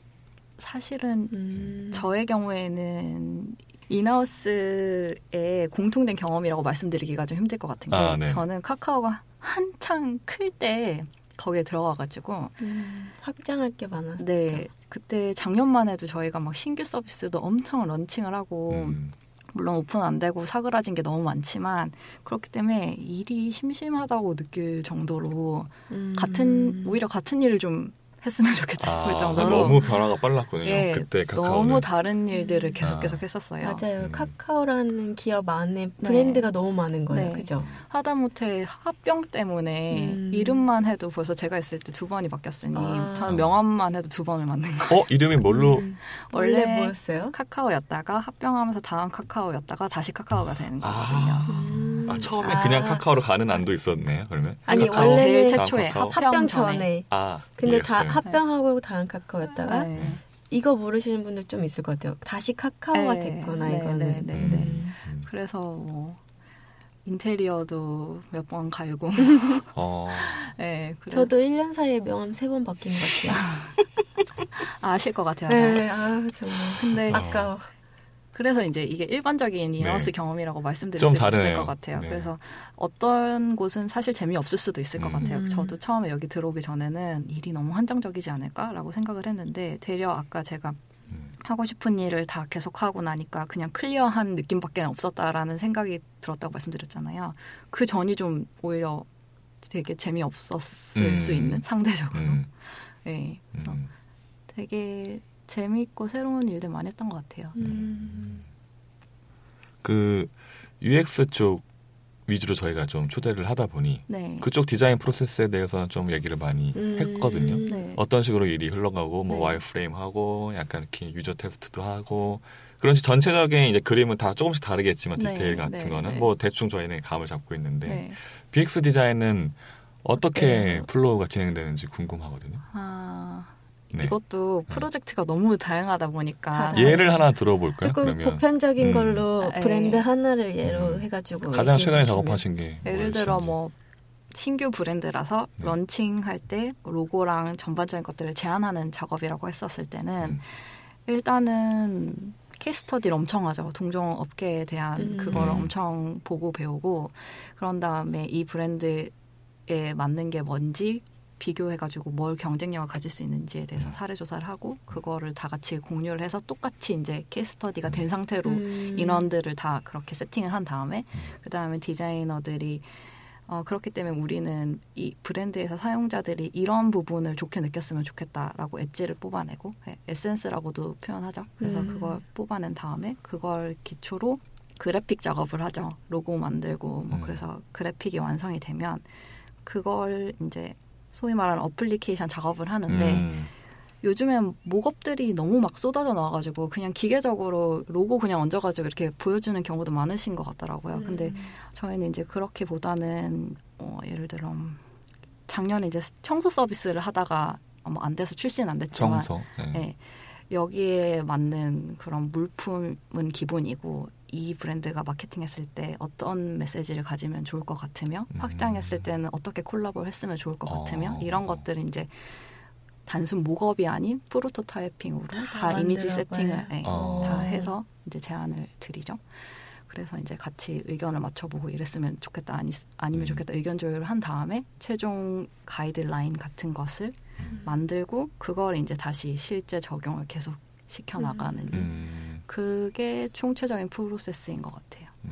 사실은 음. 저의 경우에는 인하우스의 공통된 경험이라고 말씀드리기가 좀 힘들 것 같은 게 아, 네. 저는 카카오가 한창 클 때 거기에 들어가가지고 음, 확장할 게 많았죠. 네, 그때 작년만 해도 저희가 막 신규 서비스도 엄청 런칭을 하고 음. 물론 오픈 안 되고 사그라진 게 너무 많지만 그렇기 때문에 일이 심심하다고 느낄 정도로 음. 같은 오히려 같은 일을 좀 했으면 좋겠다 싶을 아, 정도로 너무 변화가 빨랐거든요. 예, 그때 카카오는. 너무 다른 일들을 계속 계속 했었어요. 맞아요. 음. 카카오라는 기업 안에 브랜드가 네. 너무 많은 거예요. 네. 그죠? 하다못해 합병 때문에 음. 이름만 해도 벌써 제가 있을 때 두 번이 바뀌었으니 아. 저는 명함만 해도 두 번을 만든 거예요. 어? 이름이 뭘로? 음. 원래 뭐였어요? 카카오였다가 합병하면서 다음 카카오였다가 다시 카카오가 되는 거거든요. 아. 음. 아, 처음에 아. 그냥 카카오로 가는 안도 있었네요. 그러면? 아니 카카오, 원래 제일 최초에 합병, 합병 전에. 전에. 아, 근데 이해했어요. 다 합병하고 다음 카카오였다가 네. 이거 모르시는 분들 좀 있을 것 같아요. 다시 카카오가 네. 됐거나 네. 이거는. 네. 네. 네. 음. 그래서 뭐 인테리어도 몇 번 갈고. 어. 네, 그래. 저도 일 년 사이에 명함 세 번 바뀐 것 같아요. 아, 아실 것 같아요. 네, 아 정말. 근데 아까워. 그래서 이제 이게 일반적인 인하우스 네. 경험이라고 말씀드릴 좀 수 다르네요. 있을 것 같아요. 네. 그래서 어떤 곳은 사실 재미없을 수도 있을 것 음. 같아요. 음. 저도 처음에 여기 들어오기 전에는 일이 너무 한정적이지 않을까라고 생각을 했는데 되려 아까 제가 음. 하고 싶은 일을 다 계속하고 나니까 그냥 클리어한 느낌밖에 없었다라는 생각이 들었다고 말씀드렸잖아요. 그 전이 좀 오히려 되게 재미없었을 음. 수 있는 상대적으로. 음. 네, 그래서 음. 되게 재미있고 새로운 일들 많이 했던 것 같아요. 음. 그 유엑스 쪽 위주로 저희가 좀 초대를 하다 보니 네. 그쪽 디자인 프로세스에 대해서는 좀 얘기를 많이 음. 했거든요. 네. 어떤 식으로 일이 흘러가고 뭐 네. 와이프레임 하고 약간 이렇게 유저 테스트도 하고 그런 식 전체적인 이제 그림은 다 조금씩 다르겠지만 네. 디테일 같은 네. 거는 네. 뭐 대충 저희는 감을 잡고 있는데 네. 비엑스 디자인은 어떻게 네. 플로우가 진행되는지 궁금하거든요. 아, 네. 이것도 프로젝트가 너무 다양하다 보니까 아, 예를 하나 들어볼까요? 조금 그러면 보편적인 음. 걸로 네. 브랜드 하나를 예로 음. 해가지고 가장 최근에 얘기해 작업하신 게 예를 들어 무엇이신지. 뭐 신규 브랜드라서 네. 런칭할 때 로고랑 전반적인 것들을 제안하는 작업이라고 했었을 때는 음. 일단은 케이스 스터디를 엄청 하죠. 동종 업계에 대한 음. 그걸 음. 엄청 보고 배우고 그런 다음에 이 브랜드에 맞는 게 뭔지 비교해가지고 뭘 경쟁력을 가질 수 있는지에 대해서 음. 사례 조사를 하고 그거를 다 같이 공유를 해서 똑같이 이제 케이스 스터디가 된 상태로 음. 인원들을 다 그렇게 세팅을 한 다음에 그 다음에 디자이너들이 어, 그렇기 때문에 우리는 이 브랜드에서 사용자들이 이런 부분을 좋게 느꼈으면 좋겠다라고 엣지를 뽑아내고 네, 에센스라고도 표현하죠. 그래서 음. 그걸 뽑아낸 다음에 그걸 기초로 그래픽 작업을 하죠. 로고 만들고 뭐 음. 그래서 그래픽이 완성이 되면 그걸 이제 소위 말하는 어플리케이션 작업을 하는데 음. 요즘엔 목업들이 너무 막 쏟아져 나와가지고 그냥 기계적으로 로고 그냥 얹어가지고 이렇게 보여주는 경우도 많으신 것 같더라고요. 음. 근데 저희는 이제 그렇게보다는 어, 예를 들어 작년에 이제 청소 서비스를 하다가 뭐 안 돼서 출시는 안 됐지만 청소. 네. 네, 여기에 맞는 그런 물품은 기본이고 이 브랜드가 마케팅했을 때 어떤 메시지를 가지면 좋을 것 같으며 음. 확장했을 때는 어떻게 콜라보를 했으면 좋을 것 같으며 어. 이런 것들을 이제 단순 목업이 아닌 프로토타이핑으로 다, 다 이미지 세팅을 네, 어. 다 해서 이제 제안을 드리죠. 그래서 이제 같이 의견을 맞춰보고 이랬으면 좋겠다 아니, 아니면 음. 좋겠다 의견 조율을 한 다음에 최종 가이드라인 같은 것을 음. 만들고 그걸 이제 다시 실제 적용을 계속 시켜나가는 음. 그게 총체적인 프로세스인 것 같아요. 음.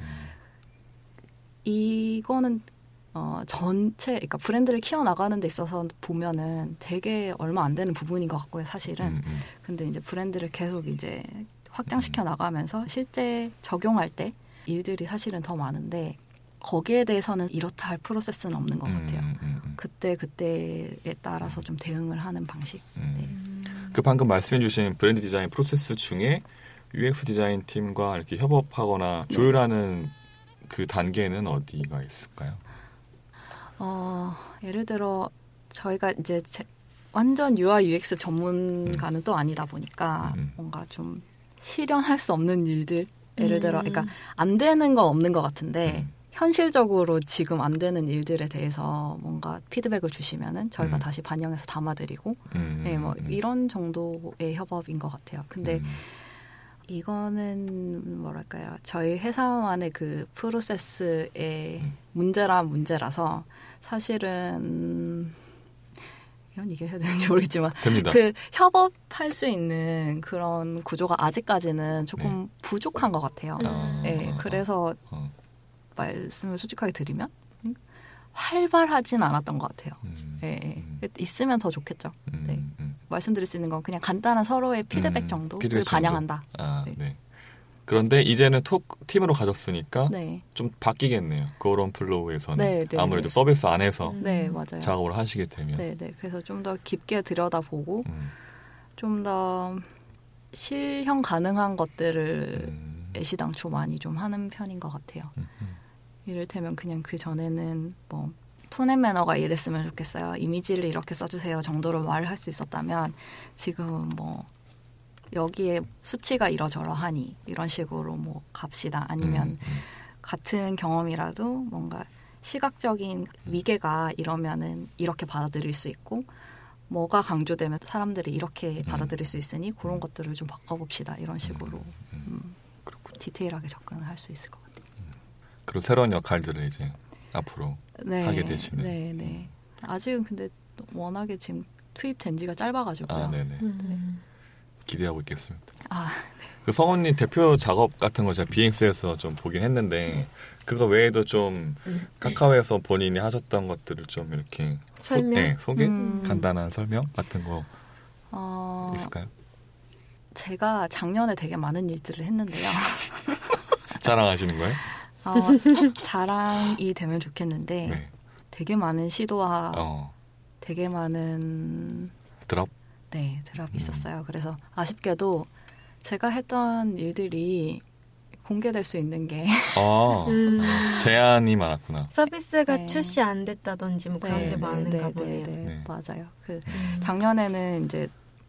이거는 어, 전체, 그러니까 브랜드를 키워나가는 데 있어서 보면은 되게 얼마 안 되는 부분인 것 같고요, 사실은. 음, 음. 근데 이제 브랜드를 계속 이제 확장시켜 나가면서 실제 적용할 때 일들이 사실은 더 많은데 거기에 대해서는 이렇다 할 프로세스는 없는 것 같아요. 음, 음, 음. 그때 그때에 따라서 좀 대응을 하는 방식. 음. 네. 그 방금 말씀해주신 브랜드 디자인 프로세스 중에 유엑스 디자인 팀과 이렇게 협업하거나 네. 조율하는 그 단계는 어디가 있을까요? 어, 예를 들어 저희가 이제 제, 완전 유아이 유엑스 전문가는 음. 또 아니다 보니까 음. 뭔가 좀 실현할 수 없는 일들 예를 들어 음. 그러니까 안 되는 건 없는 것 같은데 음. 현실적으로 지금 안 되는 일들에 대해서 뭔가 피드백을 주시면은 저희가 음. 다시 반영해서 담아드리고 음, 네, 뭐 음. 이런 정도의 협업인 것 같아요. 근데 음. 이거는 뭐랄까요. 저희 회사만의 그 프로세스의 음. 문제란 문제라서 사실은 이런 얘기를 해야 되는지 모르겠지만 됩니다. 그 협업할 수 있는 그런 구조가 아직까지는 조금 네. 부족한 것 같아요. 아, 네, 그래서 어. 말씀을 솔직하게 드리면 활발하진 않았던 것 같아요. 음, 네, 음. 있으면 더 좋겠죠. 음, 네. 음. 말씀드릴 수 있는 건 그냥 간단한 서로의 피드백 정도를 피드백 반영한다. 정도. 아, 네. 네. 그런데 이제는 톡 팀으로 가졌으니까 네. 좀 바뀌겠네요. 그런 플로우에서는 네, 네, 아무래도 네. 서비스 안에서 네, 맞아요. 작업을 하시게 되면 네, 네. 그래서 좀 더 깊게 들여다보고 음. 좀 더 실현 가능한 것들을 음. 애시당초 많이 좀 하는 편인 것 같아요. 음, 음. 이를테면 그냥 그 전에는 뭐 톤 앤 매너가 이랬으면 좋겠어요. 이미지를 이렇게 써주세요 정도로 말을 할 수 있었다면 지금은 뭐 여기에 수치가 이러저러하니 이런 식으로 뭐 갑시다. 아니면 음, 음. 같은 경험이라도 뭔가 시각적인 위계가 이러면은 이렇게 받아들일 수 있고 뭐가 강조되면 사람들이 이렇게 음. 받아들일 수 있으니 그런 것들을 좀 바꿔봅시다. 이런 식으로 음, 음, 디테일하게 접근을 할 수 있을 것 같아요. 음. 그리고 새로운 역할들을 이제 앞으로 네, 하게 되시는. 네, 네. 아직은 근데 워낙에 지금 투입된 지가 짧아가지고요. 아, 네네. 음. 네. 기대하고 있겠습니다. 아, 네. 그 성원님 대표 작업 같은 거 제가 비행스에서 좀 보긴 했는데 네. 그거 외에도 좀 음. 카카오에서 본인이 하셨던 것들을 좀 이렇게 설명, 소, 네, 소개, 음. 간단한 설명 같은 거 어, 있을까요? 제가 작년에 되게 많은 일들을 했는데요. 자랑하시는 거예요? 어, 자랑이 되면 좋겠는데 네. 되게 많은 시도와 어. 되게 많은 드랍? 네, 드랍이 음. 있었어요. 그래서 아쉽게도 제가 했던 일들이 공개될 수 있는 게 아, 음. 제한이 많았구나. 서비스가 네. 출시 안 됐다든지 뭐 그런 네, 게 네, 많은가 네, 보네요. 네, 네. 네. 맞아요. 그 음. 작년에는 이제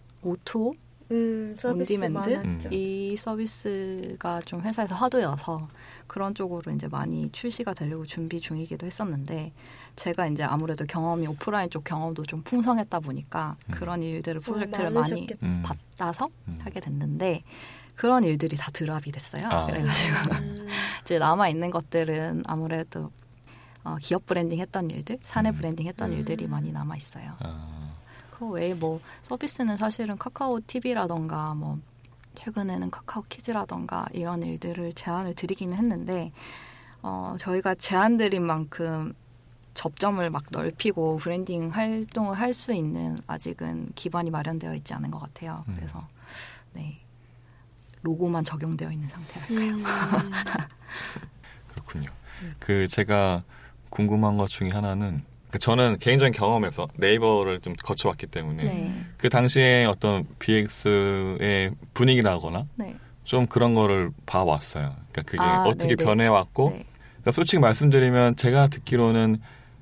오토 음, 온디맨드 음. 이 서비스가 좀 회사에서 화두여서 그런 쪽으로 이제 많이 출시가 되려고 준비 중이기도 했었는데 제가 이제 아무래도 경험이 오프라인 쪽 경험도 좀 풍성했다 보니까 음. 그런 일들을 프로젝트를 어, 많이 음. 받아서 음. 하게 됐는데 그런 일들이 다 드랍이 됐어요. 아. 그래가지고 음. 이제 남아 있는 것들은 아무래도 어, 기업 브랜딩 했던 일들, 사내 음. 브랜딩 했던 음. 일들이 많이 남아 있어요. 아. 그 외에 뭐 서비스는 사실은 카카오 티비라던가 뭐 최근에는 카카오 키즈라던가 이런 일들을 제안을 드리기는 했는데 어, 저희가 제안 드린 만큼 접점을 막 넓히고 브랜딩 활동을 할 수 있는 아직은 기반이 마련되어 있지 않은 것 같아요. 음. 그래서 네 로고만 적용되어 있는 상태랄까요. 음. 그렇군요. 음. 그 제가 궁금한 것 중에 하나는 저는 개인적인 경험에서 네이버를 좀 거쳐왔기 때문에 네. 그 당시에 어떤 비엑스의 분위기라거나 네. 좀 그런 거를 봐왔어요. 그러니까 그게 아, 어떻게 네네. 변해왔고 네. 그러니까 솔직히 말씀드리면 제가 듣기로는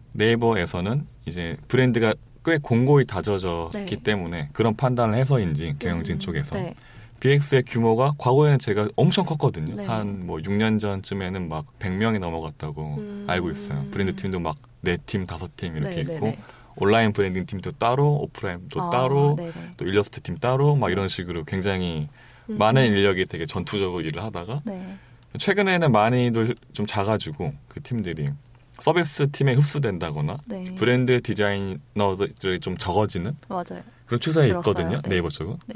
네이버에서는 이제 브랜드가 꽤 공고히 다져졌기 네. 때문에 그런 판단을 해서인지 경영진 음, 쪽에서 네. 비엑스의 규모가 과거에는 제가 엄청 컸거든요. 네. 한 뭐 육 년 전쯤에는 막 백 명이 넘어갔다고 음. 알고 있어요. 브랜드 팀도 막 네 팀, 다섯 팀 이렇게 네, 있고 네, 네. 온라인 브랜딩 팀도 따로, 오프라인도 아, 따로, 네네. 또 일러스트 팀 따로 막 이런 식으로 굉장히 음. 많은 인력이 되게 전투적으로 일을 하다가 네. 최근에는 많이들 좀 작아지고 그 팀들이 서비스 팀에 흡수된다거나 네. 브랜드 디자이너들이 좀 적어지는 맞아요. 그런 추세에 들었어요. 있거든요. 네. 네이버 쪽은. 네.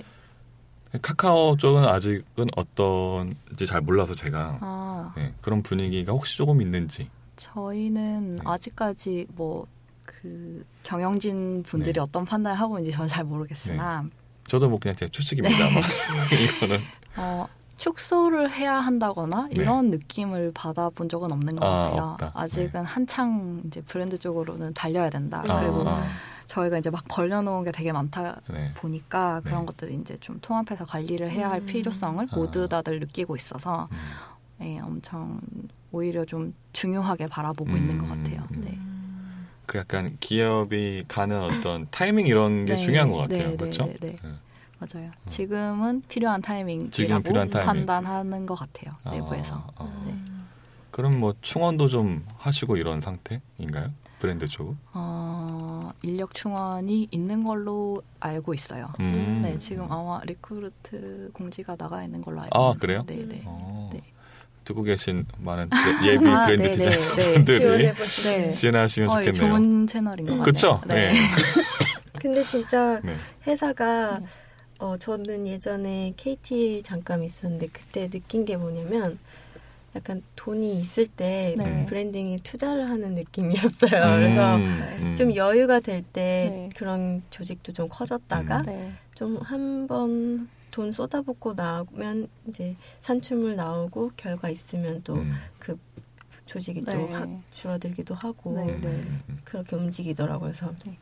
카카오 쪽은 아직은 어떤지 잘 몰라서 제가 아. 네, 그런 분위기가 혹시 조금 있는지. 저희는 네. 아직까지 뭐 그 경영진 분들이 네. 어떤 판단을 하고 있는지 저는 잘 모르겠으나 네. 저도 뭐 그냥 제 추측입니다. 네. 이거는 어, 축소를 해야 한다거나 네. 이런 느낌을 받아본 적은 없는 것 아, 같아요. 없다. 아직은 네. 한창 이제 브랜드 쪽으로는 달려야 된다. 아, 그리고 아. 저희가 이제 막 벌려놓은 게 되게 많다 네. 보니까 그런 네. 것들을 이제 좀 통합해서 관리를 해야 할 필요성을 아. 모두 다들 느끼고 있어서 음. 네, 엄청 오히려 좀 중요하게 바라보고 음. 있는 것 같아요. 네. 그 약간 기업이 가는 어떤 타이밍 이런 게 네. 중요한 것 같아요. 네, 그렇죠? 네, 네, 네. 지금은 지금은 필요한 타이밍이라고 지금 필요한 타이밍. 판단하는 것 같아요. 내부에서. 아, 아. 네. 그럼 뭐 충원도 좀 하시고 이런 상태인가요? 브랜드 쪽? 어, 인력 충원이 있는 걸로 알고 있어요. 음. 네, 지금 아마 리크루트 공지가 나가 있는 걸로 알고 아, 있는데. 그래요? 네, 네. 어. 네. 듣고 계신 많은 예비 아, 브랜드 네네, 디자이너분들이 지원해보시면 네. 지원하시면 어, 좋겠네요. 좋은 채널인 것 같아요. 그쵸? 네. 네. 근데 진짜 네. 회사가 네. 어 저는 예전에 케이티 잠깐 있었는데 그때 느낀 게 뭐냐면 약간 돈이 있을 때 네. 브랜딩에 투자를 하는 느낌이었어요. 그래서 음. 좀 여유가 될 때 네. 그런 조직도 좀 커졌다가 네. 좀 한 번 돈 쏟아붓고 나오면 이제 산출물 나오고 결과 있으면 또 그 음. 조직이 네. 또 확 줄어들기도 하고 네, 네. 그렇게 움직이더라고요. 그래서 네.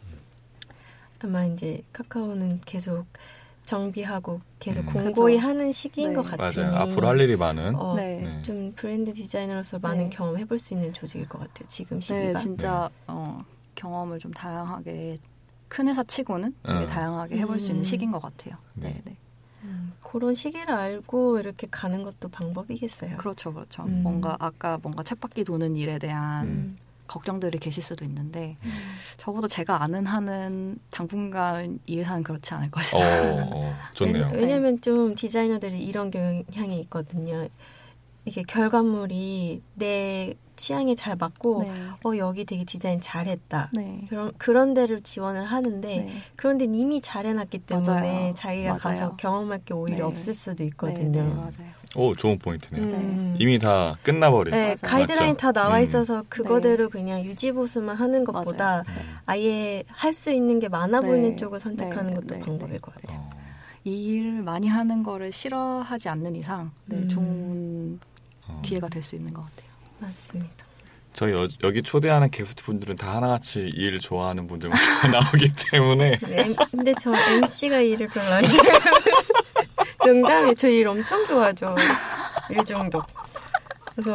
아마 이제 카카오는 계속 정비하고 계속 음. 공고히 그쵸. 하는 시기인 네. 것 같으니 맞아요. 앞으로 할 일이 많은. 어, 네. 네. 좀 브랜드 디자이너로서 많은 네. 경험 해볼 수 있는 조직일 것 같아요. 지금 네, 시기가. 진짜 어, 경험을 좀 다양하게 큰 회사 치고는 되게 어. 다양하게 해볼 수 있는 음. 시기인 것 같아요. 네. 네, 네. 음, 그런 시기를 알고 이렇게 가는 것도 방법이겠어요. 그렇죠, 그렇죠. 음. 뭔가 아까 뭔가 쳇바퀴 도는 일에 대한 음. 걱정들이 계실 수도 있는데 음. 적어도 제가 아는 한은 당분간 이 회사는 그렇지 않을 것이다. 어, 어, 좋네요. 왜냐, 왜냐면 좀 디자이너들이 이런 경향이 있거든요. 이게 결과물이 내 취향에 잘 맞고 네. 어 여기 되게 디자인 잘했다. 네. 그런 그런 데를 지원을 하는데 네. 그런 데는 이미 잘 해놨기 때문에 맞아요. 자기가 맞아요. 가서 경험할 게 오히려 네. 없을 수도 네, 있거든요. 네, 맞아요. 오, 좋은 포인트네요. 음. 이미 다 끝나버린. 네, 맞아요. 가이드라인 맞죠? 다 나와 음. 있어서 그거대로 그냥 유지보수만 하는 것보다 맞아요. 아예 할 수 있는 게 많아 네. 보이는 쪽을 선택하는 네. 것도 네. 방법일 네. 것 같아요. 어. 이 일 많이 하는 거를 싫어하지 않는 이상 네, 음. 좋은 어. 기회가 될 수 있는 것 같아요. 맞습니다. 저희 여, 여기 초대하는 게스트 분들은 다 하나같이 이 일 좋아하는 분들만 나오기 때문에 네, 근데 저 엠씨가 일을 별로 안 좋아해요. 농담이 저 일 엄청 좋아하죠. 일 중독. 그래서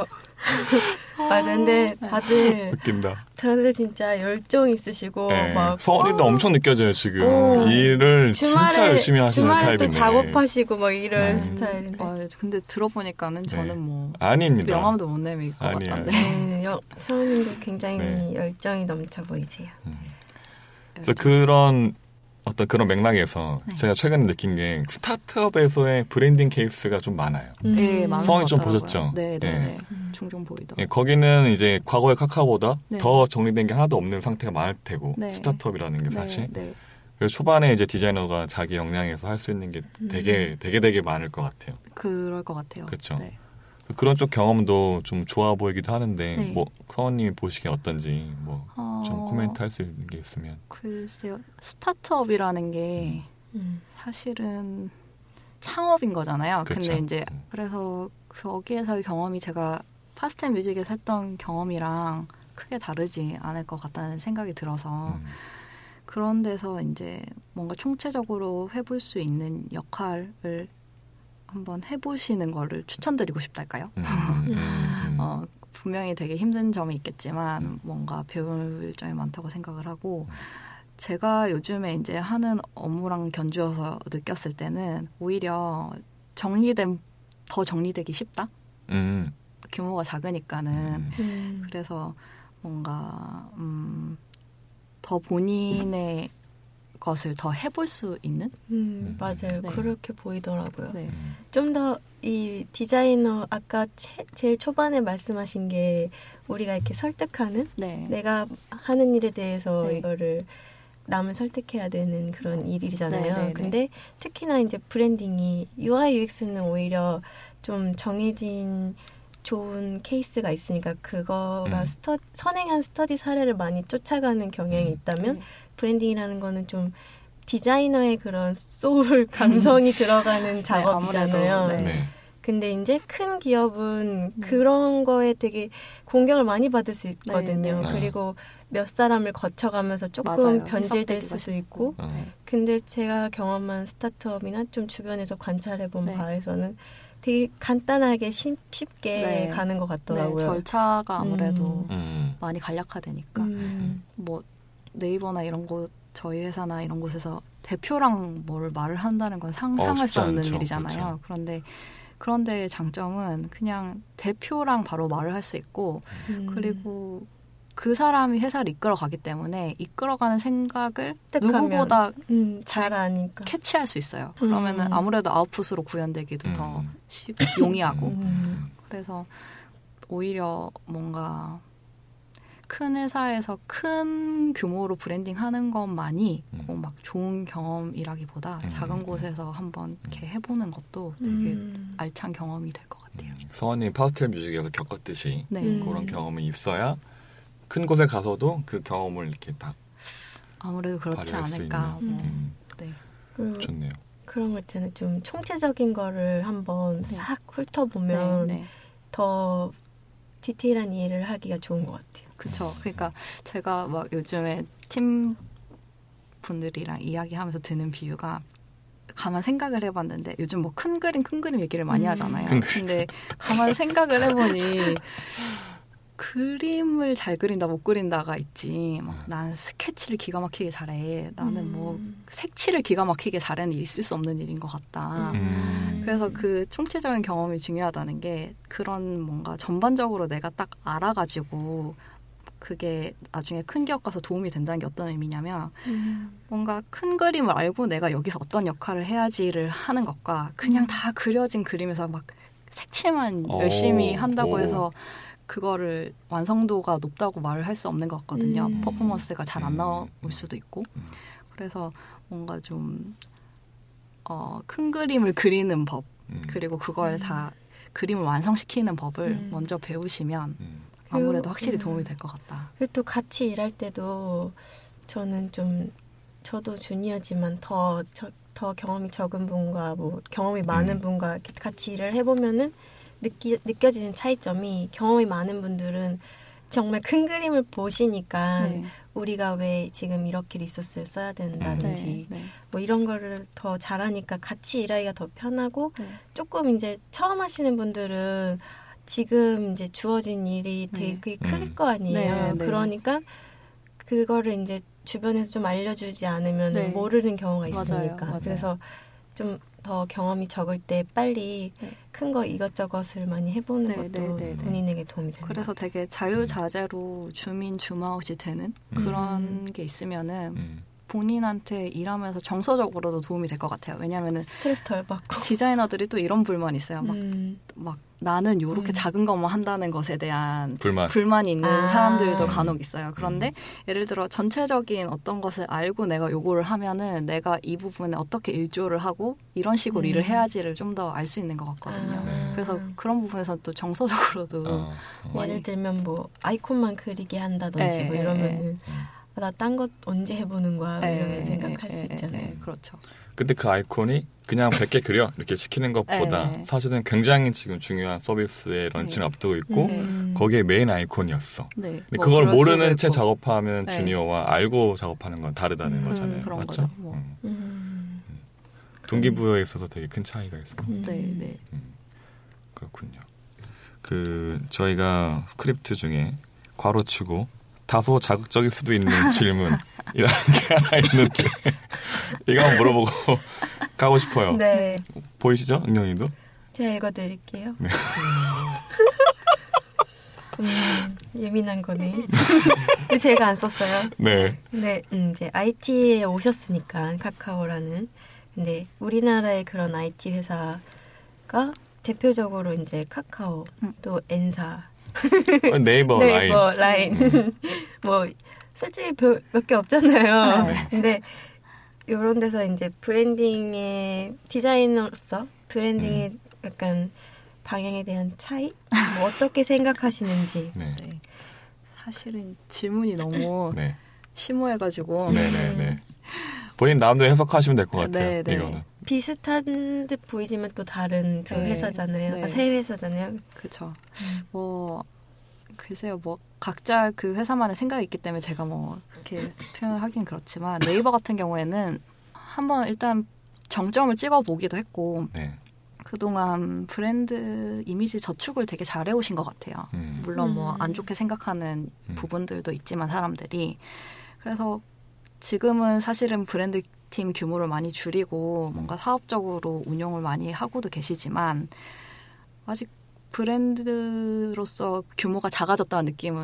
맞아. 근데 다들 느낀다. 다들 진짜 열정 있으시고 네. 막 서울이도 어, 엄청 느껴져요 지금. 오. 이 일을 진짜 열심히 하시는 주말에 타입이네. 또 작업하시고 막 이런 음. 스타일인데. 아, 근데 들어보니까는 저는 네. 뭐 아닙니다. 명함도 못 내밀 것 아니에요. 같던데. 네, 여- 차은님도 굉장히 네. 열정이 넘쳐 보이세요. 음. 그래서 그런 어떤 그런 맥락에서 네. 제가 최근에 느낀 게 스타트업에서의 브랜딩 케이스가 좀 많아요. 네, 많은 성이 것 좀 같더라고요. 보셨죠? 네, 네, 네. 네. 종종 보이더라고요. 예, 거기는 이제 과거의 카카오보다 네. 더 정리된 게 하나도 없는 상태가 많을 테고 네. 스타트업이라는 게 사실. 네, 네. 그래서 초반에 이제 디자이너가 자기 역량에서 할 수 있는 게 음. 되게 되게 되게 많을 것 같아요. 그럴 것 같아요. 그쵸. 네. 그런 쪽 경험도 좀 좋아 보이기도 하는데 네. 뭐 서원님이 보시기에 어떤지 뭐 좀 어, 코멘트 할 수 있는 게 있으면. 글쎄요. 스타트업이라는 게 음. 사실은 창업인 거잖아요. 그쵸. 근데 이제 음. 그래서 거기에서의 경험이 제가 파스텔뮤직에서 했던 경험이랑 크게 다르지 않을 것 같다는 생각이 들어서 음. 그런 데서 이제 뭔가 총체적으로 해볼 수 있는 역할을 한번 해보시는 거를 추천드리고 싶달까요? 음, 음, 음. 어, 분명히 되게 힘든 점이 있겠지만 뭔가 배울 점이 많다고 생각을 하고 제가 요즘에 이제 하는 업무랑 견주어서 느꼈을 때는 오히려 정리된 더 정리되기 쉽다. 음. 규모가 작으니까는 음. 음. 그래서 뭔가 음, 더 본인의 것을 더 해볼 수 있는 음, 맞아요. 네. 그렇게 보이더라고요. 네. 음. 좀 더 이 디자이너 아까 체, 제일 초반에 말씀하신 게 우리가 이렇게 설득하는 네. 내가 하는 일에 대해서 네. 이거를 남을 설득해야 되는 그런 일이잖아요. 네, 네, 네. 근데 특히나 이제 브랜딩이 유아이 유엑스는 오히려 좀 정해진 좋은 케이스가 있으니까 그거가 음. 스터, 선행한 스터디 사례를 많이 쫓아가는 경향이 음. 있다면 네. 브랜딩이라는 거는 좀 디자이너의 그런 소울 감성이 들어가는 작업이잖아요. 아무래도, 네. 네. 근데 이제 큰 기업은 네. 그런 거에 되게 공격을 많이 받을 수 있거든요. 네, 네. 그리고 몇 사람을 거쳐가면서 조금 맞아요. 변질될 희석되기가 수도 쉽고. 있고. 어. 네. 근데 제가 경험한 스타트업이나 좀 주변에서 관찰해본 네. 바에서는 되게 간단하게 쉽, 쉽게 네. 가는 것 네, 같더라고요. 절차가 아무래도 음. 음. 많이 간략화되니까 음. 뭐 네이버나 이런 곳 저희 회사나 이런 곳에서 대표랑 뭘 말을 한다는 건 상상할 어, 쉽지 수 없는 않죠. 일이잖아요. 그렇죠. 그런데 그런데 장점은 그냥 대표랑 바로 말을 할 수 있고 음. 그리고 그 사람이 회사를 이끌어가기 때문에 이끌어가는 생각을 누구보다 음, 잘 아니까 캐치할 수 있어요. 그러면은 아무래도 아웃풋으로 구현되기도 음. 더 쉽, 용이하고 음. 그래서 오히려 뭔가 큰 회사에서 큰 규모로 브랜딩하는 것만이 음. 뭐 막 좋은 경험이라기보다 음. 작은 곳에서 한번 이렇게 해보는 것도 되게 음. 알찬 경험이 될 것 같아요. 음. 성원님 파스텔 뮤직에서 겪었듯이 네. 그런 경험이 있어야 큰 곳에 가서도 그 경험을 이렇게 딱 아무래도 그렇지 않을까. 뭐. 음. 네. 그, 좋네요. 그런 거 있잖아요. 좀 총체적인 거를 한번 네. 싹 훑어보면 네, 네. 더 디테일한 이해를 하기가 좋은 것 같아요. 그렇죠. 그러니까 제가 막 요즘에 팀 분들이랑 이야기하면서 드는 비유가 가만 생각을 해봤는데 요즘 뭐 큰 그림 큰 그림 얘기를 많이 하잖아요. 음. 근데 가만 생각을 해보니 그림을 잘 그린다 못 그린다가 있지. 막 난 스케치를 기가 막히게 잘해. 나는 음. 뭐 색칠을 기가 막히게 잘하는 게 있을 수 없는 일인 것 같다. 음. 그래서 그 총체적인 경험이 중요하다는 게 그런 뭔가 전반적으로 내가 딱 알아가지고 그게 나중에 큰 기업 가서 도움이 된다는 게 어떤 의미냐면 음. 뭔가 큰 그림을 알고 내가 여기서 어떤 역할을 해야지를 하는 것과 그냥 음. 다 그려진 그림에서 막 색칠만 오. 열심히 한다고 오. 해서 그거를 완성도가 높다고 말을 할 수 없는 것 같거든요. 음. 퍼포먼스가 잘 안 나올 수도 있고. 그래서 뭔가 좀 어, 큰 그림을 그리는 법 음. 그리고 그걸 음. 다 그림을 완성시키는 법을 음. 먼저 배우시면 음. 아무래도 확실히 도움이 될 것 같다. 그리고 또 같이 일할 때도 저는 좀 저도 주니어지만 더, 저, 더 경험이 적은 분과 뭐 경험이 많은 음. 분과 같이 일을 해보면은 느끼, 느껴지는 차이점이 경험이 많은 분들은 정말 큰 그림을 보시니까 네. 우리가 왜 지금 이렇게 리소스를 써야 된다든지 네, 네. 뭐 이런 거를 더 잘하니까 같이 일하기가 더 편하고 네. 조금 이제 처음 하시는 분들은 지금 이제 주어진 일이 되게 네. 클 음. 거 아니에요. 네, 그러니까 그거를 이제 주변에서 좀 알려주지 않으면 네. 모르는 경우가 있으니까. 맞아요, 맞아요. 그래서 좀 더 경험이 적을 때 빨리 네. 큰 거 이것저것을 많이 해보는 네, 것도 네, 네, 네. 본인에게 도움이 됩니다. 그래서 되게 자유자재로 줌인 줌아웃이 되는 음. 그런 게 있으면은 음. 본인한테 일하면서 정서적으로도 도움이 될 것 같아요. 왜냐하면은 스트레스 덜 받고 디자이너들이 또 이런 불만이 있어요. 막, 음. 막 나는 요렇게 음. 작은 것만 한다는 것에 대한 불만. 불만이 있는 아. 사람들도 간혹 있어요. 그런데 음. 예를 들어 전체적인 어떤 것을 알고 내가 요거를 하면은 내가 이 부분에 어떻게 일조를 하고 이런 식으로 음. 일을 해야지를 좀 더 알 수 있는 것 같거든요. 아. 그래서 그런 부분에서 또 정서적으로도 어. 어. 예를 들면 뭐 아이콘만 그리게 한다든지 네, 뭐 이러면은 네. 나 딴 것 언제 해보는 거야 이런 생각할 수 있잖아요. 에, 그렇죠. 근데 그 아이콘이 그냥 백 개 그려 이렇게 시키는 것보다 에. 사실은 굉장히 지금 중요한 서비스의 런칭을 에. 앞두고 있고 음. 거기에 메인 아이콘이었어. 네. 근데 뭐 그걸 모르는 채 작업하면 에. 주니어와 알고 작업하는 건 다르다는 음. 거잖아요. 그런 맞죠? 거죠. 뭐. 음. 음. 동기부여에 있어서 되게 큰 차이가 있을 것 같아요. 네, 네. 음. 그렇군요. 그 저희가 스크립트 중에 괄호치고 다소 자극적일 수도 있는 질문이라는 게 하나 있는데 이거 한번 물어보고 가고 싶어요. 네. 보이시죠? 은영이도? 제가 읽어드릴게요. 네. 음, 예민한 거네. 제가 안 썼어요. 네. 네, 음, 이제 아이티에 오셨으니까 카카오라는. 근데 우리나라의 그런 아이티 회사가 대표적으로 이제 카카오, 또 엔사, 네이버, 네이버 라인. 라인. 음. 뭐 솔직히 몇 개 없잖아요. 네. 근데 이런 데서 이제 브랜딩의 디자이너로서 브랜딩의 음. 약간 방향에 대한 차이? 뭐 어떻게 생각하시는지. 네. 네. 사실은 질문이 너무 네. 심오해가지고. 네네네. 본인 마음대로 해석하시면 될 것 같아요. 네, 네. 이거는. 비슷한 듯 보이지만 또 다른 두 네. 회사잖아요. 네. 아, 세 회사잖아요. 그렇죠. 음. 뭐 글쎄요, 뭐 각자 그 회사만의 생각이 있기 때문에 제가 뭐 그렇게 표현을 하긴 그렇지만 네이버 같은 경우에는 한번 일단 정점을 찍어보기도 했고 네. 그동안 브랜드 이미지 저축을 되게 잘해오신 것 같아요. 음. 물론 뭐 안 좋게 생각하는 음. 부분들도 있지만 사람들이 그래서 지금은 사실은 브랜드 팀 규모를 많이 줄이고 뭔가 사업적으로 운영을 많이 하고도 계시지만 아직 브랜드로서 규모가 작아졌다는 느낌은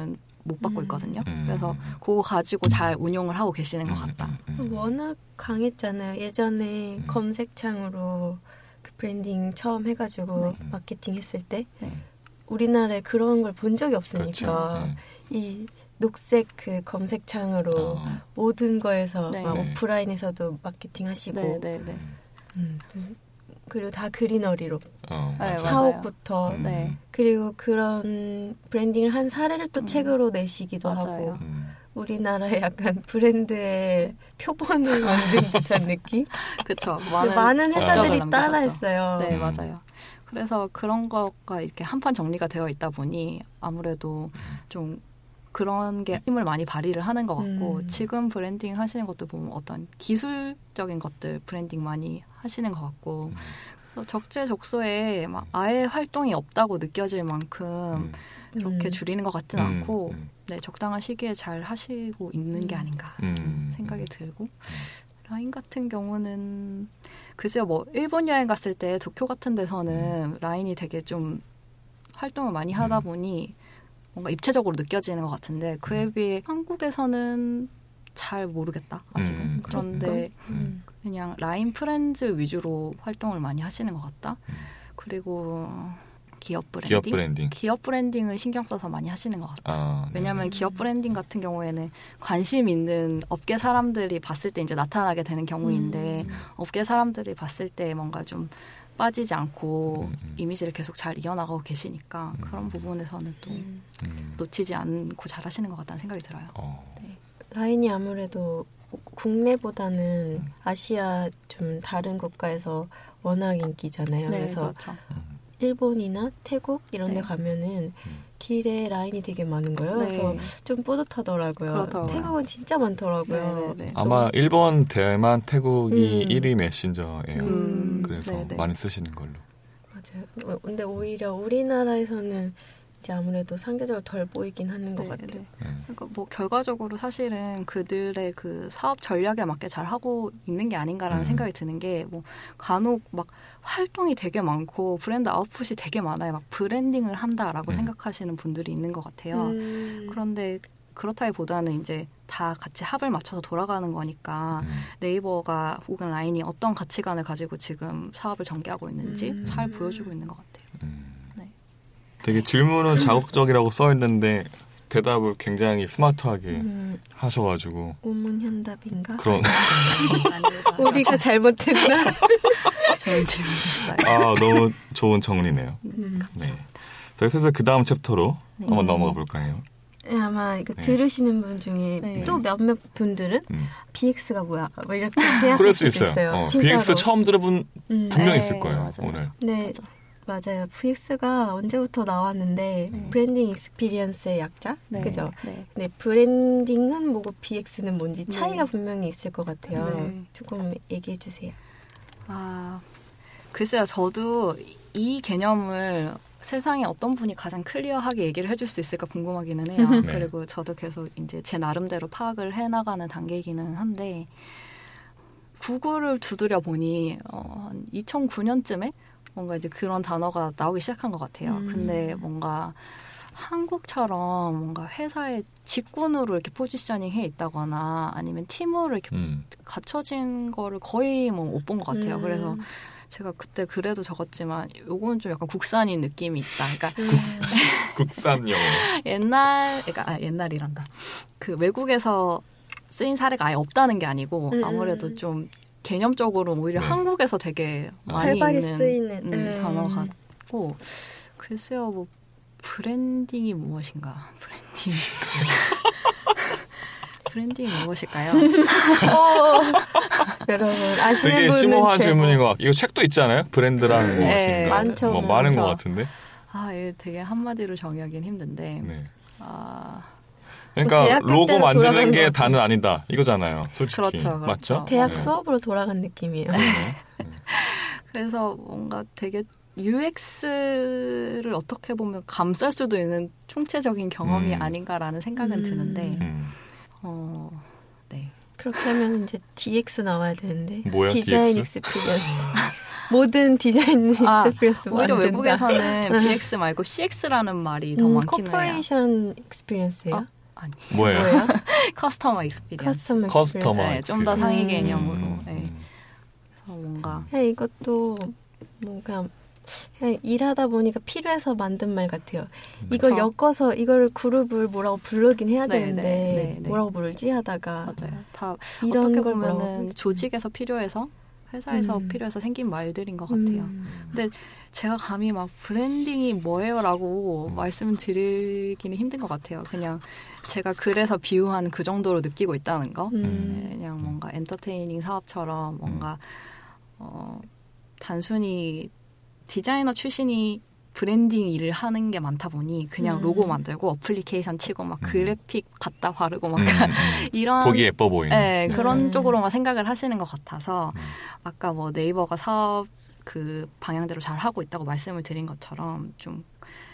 못 받고 있거든요. 음. 그래서 그거 가지고 잘 운용을 하고 계시는 것 같다. 음. 음. 워낙 강했잖아요. 예전에 음. 검색창으로 그 브랜딩 처음 해가지고 네. 마케팅 했을 때 네. 우리나라에 그런 걸 본 적이 없으니까 그렇죠. 네. 이 녹색 그 검색창으로 어. 모든 거에서 네. 막 네. 오프라인에서도 마케팅 하시고 네, 네, 네. 음. 그리고 다 그리너리로 어, 네, 맞아. 사옥부터 음. 네. 그리고 그런 브랜딩을 한 사례를 또 음. 책으로 내시기도 맞아요. 하고 음. 우리나라의 약간 브랜드의 표본을 만든 듯한 느낌? 그렇죠. 많은, 많은 회사들이 아. 따라했어요. 네, 음. 맞아요. 그래서 그런 거가 이렇게 한판 정리가 되어 있다 보니 아무래도 좀 그런 게 힘을 많이 발휘를 하는 것 같고 음. 지금 브랜딩 하시는 것도 보면 어떤 기술적인 것들 브랜딩 많이 하시는 것 같고 그래서 적재적소에 막 아예 활동이 없다고 느껴질 만큼 음. 그렇게 음. 줄이는 것 같진 음. 않고 음. 네, 적당한 시기에 잘 하시고 있는 게 아닌가 음. 생각이 들고 라인 같은 경우는 글쎄요 뭐 일본 여행 갔을 때 도쿄 같은 데서는 라인이 되게 좀 활동을 많이 하다 보니 뭔가 입체적으로 느껴지는 것 같은데 그에 비해 한국에서는 잘 모르겠다 아직은 음. 그런데 음. 그냥 라인 프렌즈 위주로 활동을 많이 하시는 것 같다 음. 그리고 기업 브랜딩 기업 브랜딩. 기업 브랜딩을 신경 써서 많이 하시는 것 같다 아, 네. 왜냐하면 기업 브랜딩 같은 경우에는 관심 있는 업계 사람들이 봤을 때 이제 나타나게 되는 경우인데 음. 업계 사람들이 봤을 때 뭔가 좀 빠지지 않고 음, 음. 이미지를 계속 잘 이어나가고 계시니까 음. 그런 부분에서는 또 음. 음. 놓치지 않고 잘 하시는 것 같다는 생각이 들어요. 어. 네. 라인이 아무래도 국내보다는 음. 아시아 좀 다른 국가에서 워낙 인기잖아요. 네, 그래서 그렇죠. 음. 일본이나 태국 이런 데 네. 가면은 음. 길에 라인이 되게 많은 거예요. 네. 그래서 좀 뿌듯하더라고요. 그렇더라고요. 태국은 진짜 많더라고요. 네, 네, 네. 아마 일본, 대만, 태국이 음. 일 위 메신저예요. 음. 그래서 네, 네. 많이 쓰시는 걸로. 맞아요. 어, 근데 오히려 우리나라에서는 이제 아무래도 상대적으로 덜 보이긴 하는 것 네, 같아요. 네. 네. 그러니까 뭐 결과적으로 사실은 그들의 그 사업 전략에 맞게 잘 하고 있는 게 아닌가라는 음. 생각이 드는 게 뭐 간혹 막 활동이 되게 많고 브랜드 아웃풋이 되게 많아요. 막 브랜딩을 한다라고 음. 생각하시는 분들이 있는 것 같아요. 음. 그런데 그렇다기보다는 이제 다 같이 합을 맞춰서 돌아가는 거니까 음. 네이버가 혹은 라인이 어떤 가치관을 가지고 지금 사업을 전개하고 있는지 음. 잘 보여주고 있는 것 같아요. 음. 네. 되게 질문은 자극적이라고 써 있는데 대답을 굉장히 스마트하게 음, 하셔가지고 오문현답인가? 그런 우리가 잘못했나? 좋은 질문이었어요. 아 너무 좋은 정리네요. 음. 네. 저희 슬슬 그 다음 챕터로 네. 한번 넘어가 볼까요? 네, 아마 이거 네. 들으시는 분 중에 네. 또 몇몇 분들은 음. 비엑스가 뭐야? 뭐 이렇게 생각할 그럴 수 수도 있어요. 어, 진짜로. 비엑스 처음 들어본 음. 분명 네, 있을 거예요. 맞아요. 오늘. 네, 맞아. 맞아요. 브이엑스가 언제부터 나왔는데 네. 브랜딩 익스피리언스의 약자? 네. 그죠? 네. 네, 브랜딩은 뭐고 비엑스는 뭔지 차이가 네. 분명히 있을 것 같아요. 네. 조금 얘기해 주세요. 아, 글쎄요. 저도 이 개념을 세상에 어떤 분이 가장 클리어하게 얘기를 해줄 수 있을까 궁금하기는 해요. 네. 그리고 저도 계속 이제 제 나름대로 파악을 해나가는 단계이기는 한데 구글을 두드려 보니 어, 한 이천구 년쯤에 뭔가 이제 그런 단어가 나오기 시작한 것 같아요. 음. 근데 뭔가 한국처럼 뭔가 회사의 직군으로 이렇게 포지셔닝 해 있다거나 아니면 팀으로 이렇게 음. 갖춰진 거를 거의 뭐 못 본 것 같아요. 음. 그래서 제가 그때 글에도 적었지만 요거는 좀 약간 국산인 느낌이 있다. 그러니까 음. 국산 영어. 옛날, 그러니까 아, 옛날이란다. 그 외국에서 쓰인 사례가 아예 없다는 게 아니고 음. 아무래도 좀 개념적으로 오히려 네. 한국에서 되게 많이 활발히 있는 쓰이는 음, 음. 단어 같고 글쎄요, 뭐 브랜딩이 무엇인가? 브랜딩. 브랜딩이 무엇일까요? 어, 여러분 아시는 되게 분은 심오한 제목. 질문인 것 같아요. 이거 책도 있잖아요. 브랜드란 네, 무엇인가. 많죠, 뭐 많은 많죠. 것 같은데. 아, 이게 되게 한마디로 정의하기는 힘든데. 네. 아, 그러니까 대학교 로고 때로 만드는 돌아가는 게 것 다는 아니다. 이거잖아요. 솔직히. 그렇죠, 그렇죠. 맞죠? 대학 네. 수업으로 돌아간 느낌이에요. 그래서 뭔가 되게 유엑스를 어떻게 보면 감쌀 수도 있는 총체적인 경험이 음. 아닌가라는 생각은 음. 드는데, 음. 어, 네. 그렇게 하면 이제 디엑스 나와야 되는데. 뭐야, 디자인 디엑스? 익스피리언스. 모든 디자인 아, 익스피리언스 오히려 만든다. 외국에서는 비엑스 말고 씨엑스라는 말이 더 음, 많긴 해요. 코퍼레이션 익스피리언스예요? 어? 아니. 뭐예요? 뭐예요? 커스터머 익스피리언스. 커스터머 커스터머 익스피리언스. 네, 좀 더 상위 음. 개념으로. 음. 네. 그래서 뭔가 야, 이것도 뭐 그냥, 그냥 일하다 보니까 필요해서 만든 말 같아요. 이걸 그쵸? 엮어서 이걸 그룹을 뭐라고 부르긴 해야 네, 되는데 네, 네, 네. 뭐라고 부르지 하다가 맞아요. 다 이런 어떻게 걸 보면은 뭐라고 조직에서 필요해서 회사에서 음. 필요해서 생긴 말들인 것 같아요. 음. 근데 제가 감히 막 브랜딩이 뭐예요라고 음. 말씀드리기는 힘든 것 같아요. 그냥 제가 그래서 비유한 그 정도로 느끼고 있다는 거. 음. 네, 그냥 뭔가 엔터테이닝 사업처럼 뭔가 어, 단순히 디자이너 출신이 브랜딩 일을 하는 게 많다 보니 그냥 음. 로고 만들고 어플리케이션 치고 막 음. 그래픽 갖다 바르고 막 음, 음. 이런 보기 예뻐 보이는. 네, 그런 음. 쪽으로만 생각을 하시는 것 같아서 음. 아까 뭐 네이버가 사업 그 방향대로 잘 하고 있다고 말씀을 드린 것처럼 좀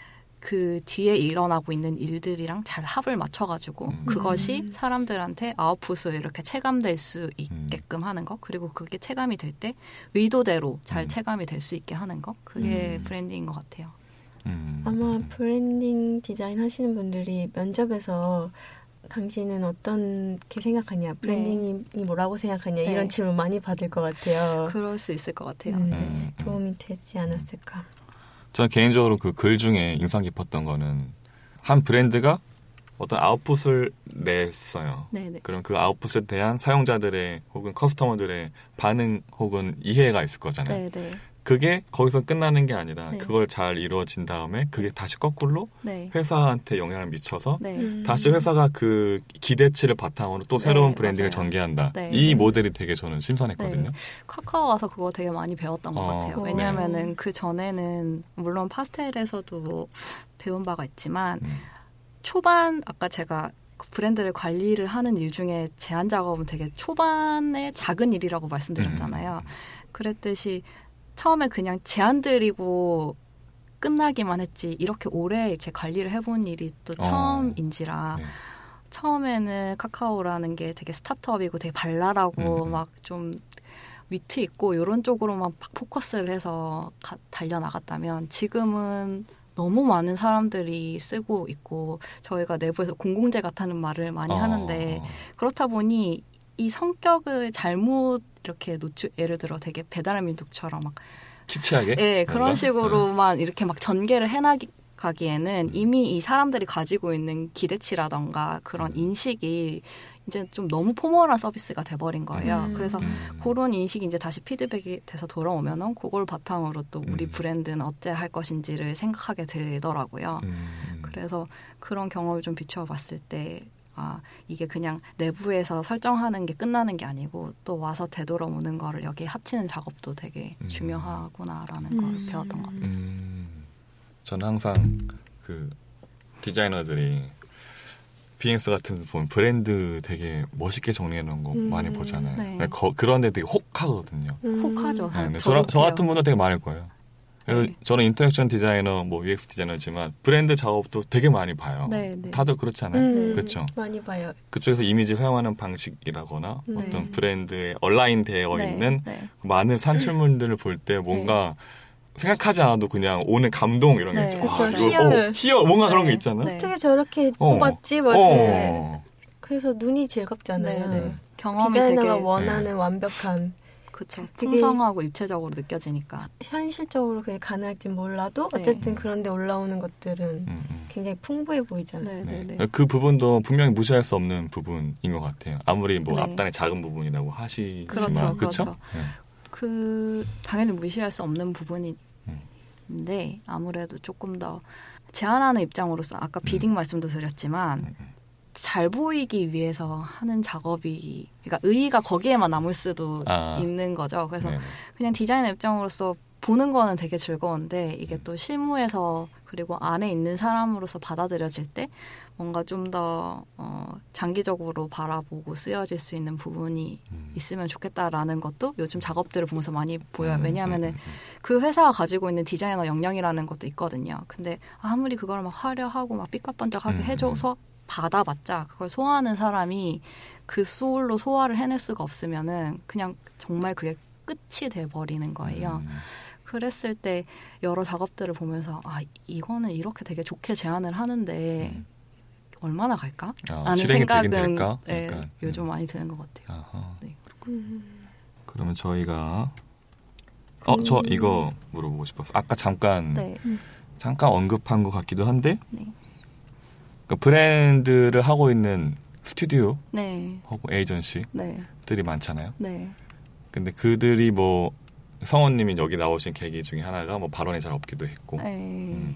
그 뒤에 일어나고 있는 일들이랑 잘 합을 맞춰가지고 음. 그것이 음. 사람들한테 아웃풋으로 이렇게 체감될 수 있게끔 하는 거 그리고 그게 체감이 될 때 의도대로 잘 음. 체감이 될 수 있게 하는 거 그게 음. 브랜딩인 것 같아요. 음. 아마 브랜딩 디자인 하시는 분들이 면접에서 당신은 어떻게 생각하냐, 브랜딩이 뭐라고 생각하냐 네. 이런 질문 많이 받을 것 같아요. 그럴 수 있을 것 같아요. 음, 네. 음. 도움이 되지 않았을까. 저는 개인적으로 그 글 중에 인상 깊었던 거는 한 브랜드가 어떤 아웃풋을 냈어요. 네네. 그럼 그 아웃풋에 대한 사용자들의 혹은 커스터머들의 반응 혹은 이해가 있을 거잖아요. 네네. 그게 거기서 끝나는 게 아니라 네. 그걸 잘 이루어진 다음에 그게 다시 거꾸로 네. 회사한테 영향을 미쳐서 네. 음. 다시 회사가 그 기대치를 바탕으로 또 네, 새로운 브랜딩을 맞아요. 전개한다. 네, 이 네. 모델이 되게 저는 신선했거든요. 카카오 와서 그거 되게 많이 배웠던 것 어, 같아요. 네. 왜냐하면은 그 전에는 물론 파스텔에서도 배운 바가 있지만 음. 초반 아까 제가 브랜드를 관리를 하는 일 중에 제안 작업은 되게 초반에 작은 일이라고 말씀드렸잖아요. 음. 그랬듯이 처음에 그냥 제안 드리고 끝나기만 했지 이렇게 오래 제 관리를 해본 일이 또 어. 처음인지라 네. 처음에는 카카오라는 게 되게 스타트업이고 되게 발랄하고 음. 막 좀 위트 있고 이런 쪽으로만 막 포커스를 해서 가, 달려나갔다면 지금은 너무 많은 사람들이 쓰고 있고 저희가 내부에서 공공재 같다는 말을 많이 어. 하는데 그렇다 보니 이 성격을 잘못 이렇게 노출 예를 들어 되게 배달의 민족처럼 막 키치하게? 네, 그런 뭔가? 식으로만 이렇게 막 전개를 해나가기에는 음. 이미 이 사람들이 가지고 있는 기대치라던가 그런 음. 인식이 이제 좀 너무 포멀한 서비스가 돼버린 거예요. 음. 그래서 음. 그런 인식이 이제 다시 피드백이 돼서 돌아오면은 그걸 바탕으로 또 우리 음. 브랜드는 어때 할 것인지를 생각하게 되더라고요. 음. 그래서 그런 경험을 좀 비추어 봤을 때 아, 이게 그냥 내부에서 설정하는 게 끝나는 게 아니고 또 와서 되돌아오는 거를 여기에 합치는 작업도 되게 음. 중요하구나라는 음. 걸 배웠던 것 같아요. 음. 저는 항상 그 디자이너들이 비엔스 같은 보면 브랜드 되게 멋있게 정리해 놓은 거 음. 많이 보잖아요. 네. 근데 거, 그런데 되게 혹하거든요. 음. 혹하죠. 네, 근데 저도 저, 저 같은 분도 되게 많을 거예요. 그래서 네. 저는 인터랙션 디자이너, 뭐 유엑스 디자이너지만 브랜드 작업도 되게 많이 봐요. 네, 네. 다들 그렇지 않아요? 음. 그렇죠. 많이 봐요. 그쪽에서 이미지 사용하는 방식이라거나 네. 어떤 브랜드에 얼라인되어 네, 있는 네. 많은 산출물들을 볼 때 뭔가 생각하지 않아도 그냥 오는 감동 이런 게 네. 있죠. 그쵸, 아, 이거, 희열. 어, 희열 뭔가 그런 네. 게 있잖아. 네. 어떻게 저렇게 어. 뽑았지? 막 이렇게. 어. 그래서 눈이 즐겁잖아요. 네, 네. 경험이 디자이너가 되게 원하는 네. 완벽한 그쵸. 되게- 풍성하고 입체적으로 느껴지니까. 현실적으로 그게 가능할지 몰라도 네. 어쨌든 그런데 올라오는 것들은 음, 음. 굉장히 풍부해 보이잖아요. 네, 네, 네. 네. 그 부분도 분명히 무시할 수 없는 부분인 것 같아요. 아무리 뭐 네. 앞단의 작은 부분이라고 하시지만 그렇죠, 그렇죠? 그렇죠. 네. 그 당연히 무시할 수 없는 부분인데 음. 아무래도 조금 더 제안하는 입장으로서 아까 비딩 말씀도 드렸지만 음, 음. 잘 보이기 위해서 하는 작업이 그러니까 의의가 거기에만 남을 수도 아. 있는 거죠. 그래서 네. 그냥 디자이너 입장으로서 보는 거는 되게 즐거운데 이게 또 실무에서 그리고 안에 있는 사람으로서 받아들여질 때 뭔가 좀 더 어, 장기적으로 바라보고 쓰여질 수 있는 부분이 음. 있으면 좋겠다라는 것도 요즘 작업들을 보면서 많이 보여요. 음, 왜냐하면은 음, 음, 그 회사가 가지고 있는 디자이너 역량이라는 것도 있거든요. 근데 아무리 그걸 막 화려하고 막 삐까뻔쩍하게 음, 해줘서 받아봤자 그걸 소화하는 사람이 그 소울로 소화를 해낼 수가 없으면은 그냥 정말 그게 끝이 돼버리는 거예요. 음. 그랬을 때 여러 작업들을 보면서 아 이거는 이렇게 되게 좋게 제안을 하는데 음. 얼마나 갈까? 아, 라는 생각은 될까? 네, 약간, 요즘 음. 많이 드는 것 같아요. 아하. 네. 음. 그러면 저희가 어, 음. 저 이거 물어보고 싶었어. 아까 잠깐 네. 잠깐 언급한 것 같기도 한데 네. 그러니까 브랜드를 하고 있는 스튜디오 네. 혹은 에이전시들이 네. 많잖아요. 네. 근데 그들이 뭐 성원님이 여기 나오신 계기 중에 하나가 뭐 발언이 잘 없기도 했고 네. 음.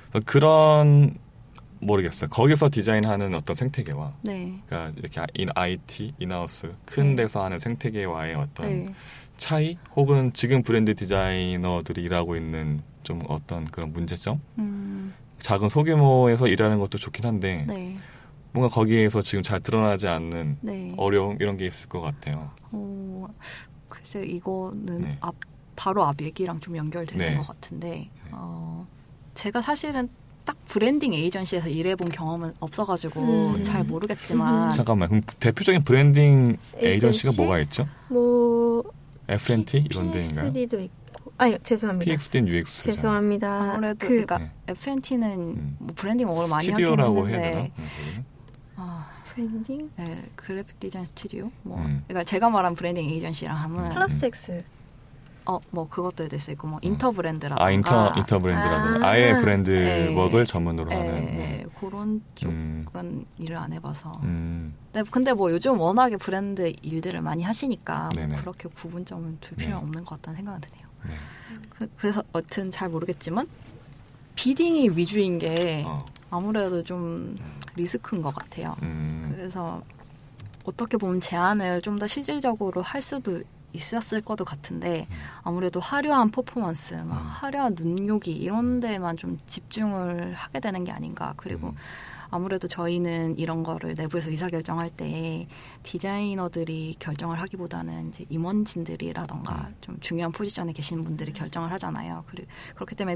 그런 모르겠어요. 거기서 디자인하는 어떤 생태계와 네. 그러니까 이렇게 인 아이티, 인하우스 큰 네. 데서 하는 생태계와의 어떤 네. 차이 혹은 지금 브랜드 디자이너들이 일하고 있는 좀 어떤 그런 문제점? 음. 작은 소규모에서 일하는 것도 좋긴 한데 네. 뭔가 거기에서 지금 잘 드러나지 않는 네. 어려움 이런 게 있을 것 같아요. 어, 글쎄 이거는 네. 앞, 바로 앞 얘기랑 좀 연결되는 네. 것 같은데 어, 제가 사실은 딱 브랜딩 에이전시에서 일해본 경험은 없어가지고 음. 잘 모르겠지만 잠깐만 그럼 대표적인 브랜딩 에이전시가 에이전시? 뭐가 있죠? 뭐 에프 앤 티 이런 데인가요? 피엑스디도 있고 아니 죄송합니다. 피엑스디는 유엑스 죄송합니다. 아무래도 그, 그러니까 네. 에프 앤 티는 음. 뭐 브랜딩 업을 많이 하긴 스튜디오라고 해야 했는데 되나? 아, 브랜딩 네, 그래픽 디자인 스튜디오 뭐 음. 그러니까 제가 말한 브랜딩 에이전시랑 하면 플러스 X 어, 뭐 그것도 될 수 있고 뭐 인터 브랜드라든가 아 인터 인터 브랜드라든가 아. 아예 브랜드 에, 웍을 전문으로 에, 하는 에, 네. 그런 쪽은 음. 일을 안 해봐서 음. 네, 근데 뭐 요즘 워낙에 브랜드 일들을 많이 하시니까 뭐 네네. 그렇게 구분점은 둘 필요는 네. 없는 것 같다는 생각은 드네요. 네. 그, 그래서 여튼 잘 모르겠지만 비딩이 위주인 게 어. 아무래도 좀 리스크인 것 같아요. 음. 그래서 어떻게 보면 제안을 좀 더 실질적으로 할 수도 있었을 것도 같은데 아무래도 화려한 퍼포먼스, 막 화려한 눈요기 이런 데만 좀 집중을 하게 되는 게 아닌가. 그리고 아무래도 저희는 이런 거를 내부에서 의사결정할 때 디자이너들이 결정을 하기보다는 이제 임원진들이라던가 좀 중요한 포지션에 계신 분들이 결정을 하잖아요. 그리고 그렇기 때문에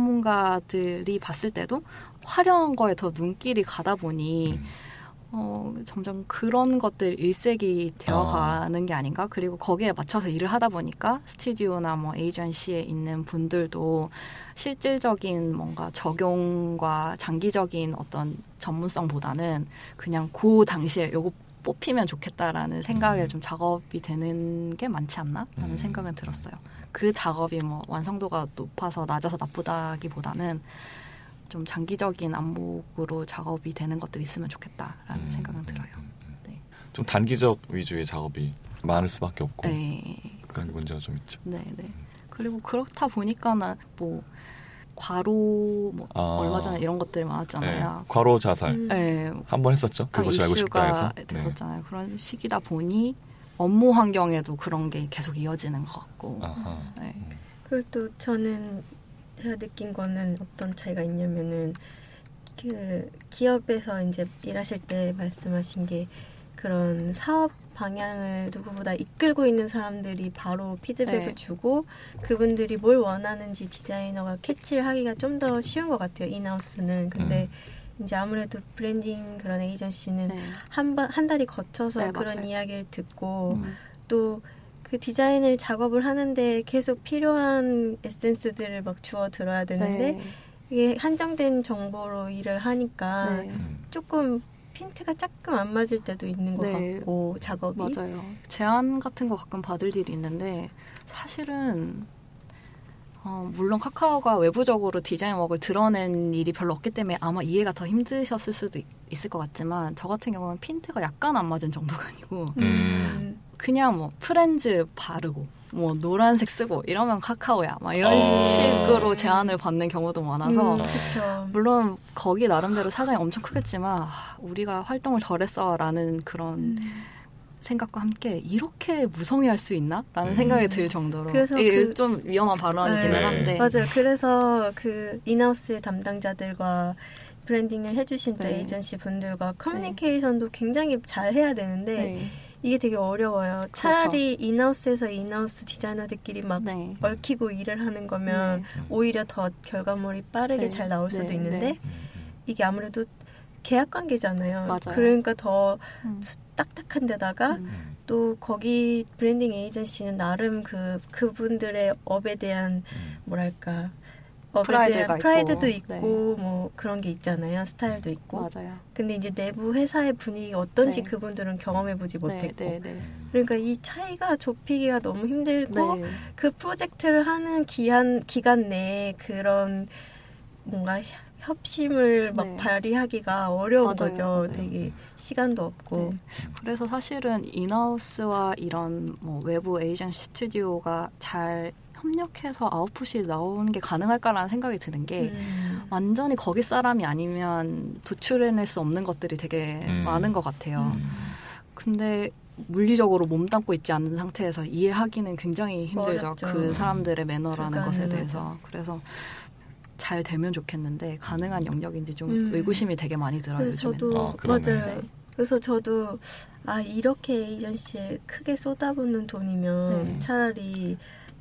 비전문가들이 봤을 때도 화려한 거에 더 눈길이 가다 보니 어, 점점 그런 것들 일색이 되어가는 어. 게 아닌가. 그리고 거기에 맞춰서 일을 하다 보니까 스튜디오나 뭐 에이전시에 있는 분들도 실질적인 뭔가 적용과 장기적인 어떤 전문성보다는 그냥 그 당시에 요거 뽑히면 좋겠다라는 생각에 음. 좀 작업이 되는 게 많지 않나라는 음. 생각은 들었어요. 그 작업이 뭐 완성도가 높아서 낮아서 나쁘다기보다는 좀 장기적인 안목으로 작업이 되는 것들이 있으면 좋겠다라는 음, 생각은 들어요. 네. 좀 단기적 위주의 작업이 많을 수밖에 없고 네. 그런 문제가 좀 있죠. 네, 네. 그리고 그렇다 보니까는 뭐 과로 뭐 아, 얼마 전에 이런 것들이 많았잖아요. 네. 과로 자살 음. 네. 한 번 했었죠. 그것이 알고 싶다 해서 됐었잖아요. 네. 그런 시기다 보니 업무 환경에도 그런 게 계속 이어지는 것 같고. 아하. 네. 그리고 또 저는 제가 느낀 거는 어떤 차이가 있냐면은 그 기업에서 이제 일하실 때 말씀하신 게 그런 사업 방향을 누구보다 이끌고 있는 사람들이 바로 피드백을 네. 주고 그분들이 뭘 원하는지 디자이너가 캐치를 하기가 좀 더 쉬운 것 같아요. 인하우스는. 근데 음. 이제 아무래도 브랜딩 그런 에이전시는 네. 한, 번, 한 달이 거쳐서 네, 그런 맞아요. 이야기를 듣고 음. 또 그 디자인을 작업을 하는데 계속 필요한 에센스들을 막 주워 들어야 되는데 네. 이게 한정된 정보로 일을 하니까 네. 조금 핀트가 조금 안 맞을 때도 있는 것 네. 같고 작업이 맞아요. 제안 같은 거 가끔 받을 일이 있는데 사실은 어, 물론 카카오가 외부적으로 디자인 웍을 드러낸 일이 별로 없기 때문에 아마 이해가 더 힘드셨을 수도 있, 있을 것 같지만 저 같은 경우는 핀트가 약간 안 맞은 정도가 아니고 음. 그냥 뭐 프렌즈 바르고 뭐 노란색 쓰고 이러면 카카오야 막 이런 어. 식으로 제안을 받는 경우도 많아서 음, 그쵸. 물론 거기 나름대로 사정이 엄청 크겠지만 아, 우리가 활동을 덜 했어라는 그런 음. 생각과 함께 이렇게 무성의할 수 있나? 라는 음. 생각이 들 정도로 그래서 이게 그, 좀 위험한 발언이기는 네. 한데 맞아요. 그래서 그 인하우스의 담당자들과 브랜딩을 해주신 또 네. 에이전시 분들과 커뮤니케이션도 네. 굉장히 잘 해야 되는데 네. 이게 되게 어려워요. 그렇죠. 차라리 인하우스에서 인하우스 디자이너들끼리 막 네. 얽히고 일을 하는 거면 네. 오히려 더 결과물이 빠르게 네. 잘 나올 수도 네. 있는데 네. 이게 아무래도 계약 관계잖아요. 맞아요. 그러니까 더 음. 딱딱한 데다가 음. 또 거기 브랜딩 에이전시는 나름 그 그분들의 업에 대한 음. 뭐랄까 업에 대한 프라이드도 있고, 있고 네. 뭐 그런 게 있잖아요. 스타일도 있고. 맞아요. 근데 이제 내부 회사의 분위기가 어떤지 네. 그분들은 경험해보지 못했고. 네, 네, 네. 그러니까 이 차이가 좁히기가 너무 힘들고 네. 그 프로젝트를 하는 기한 기간 내에 그런 뭔가 협심을 막 네. 발휘하기가 어려운 맞아요, 거죠. 맞아요. 되게 시간도 없고. 네. 그래서 사실은 인하우스와 이런 뭐 외부 에이전시 스튜디오가 잘 협력해서 아웃풋이 나오는 게 가능할까라는 생각이 드는 게 음. 완전히 거기 사람이 아니면 도출해낼 수 없는 것들이 되게 음. 많은 것 같아요. 음. 근데 물리적으로 몸담고 있지 않는 상태에서 이해하기는 굉장히 힘들죠. 어렵죠. 그 사람들의 매너라는 것에 대해서. 그래서 잘 되면 좋겠는데 가능한 영역인지 좀 음. 의구심이 되게 많이 들어요. 그래서 저도 아, 맞아요. 네. 그래서 저도 아 이렇게 에이전시에 크게 쏟아붓는 돈이면 네. 차라리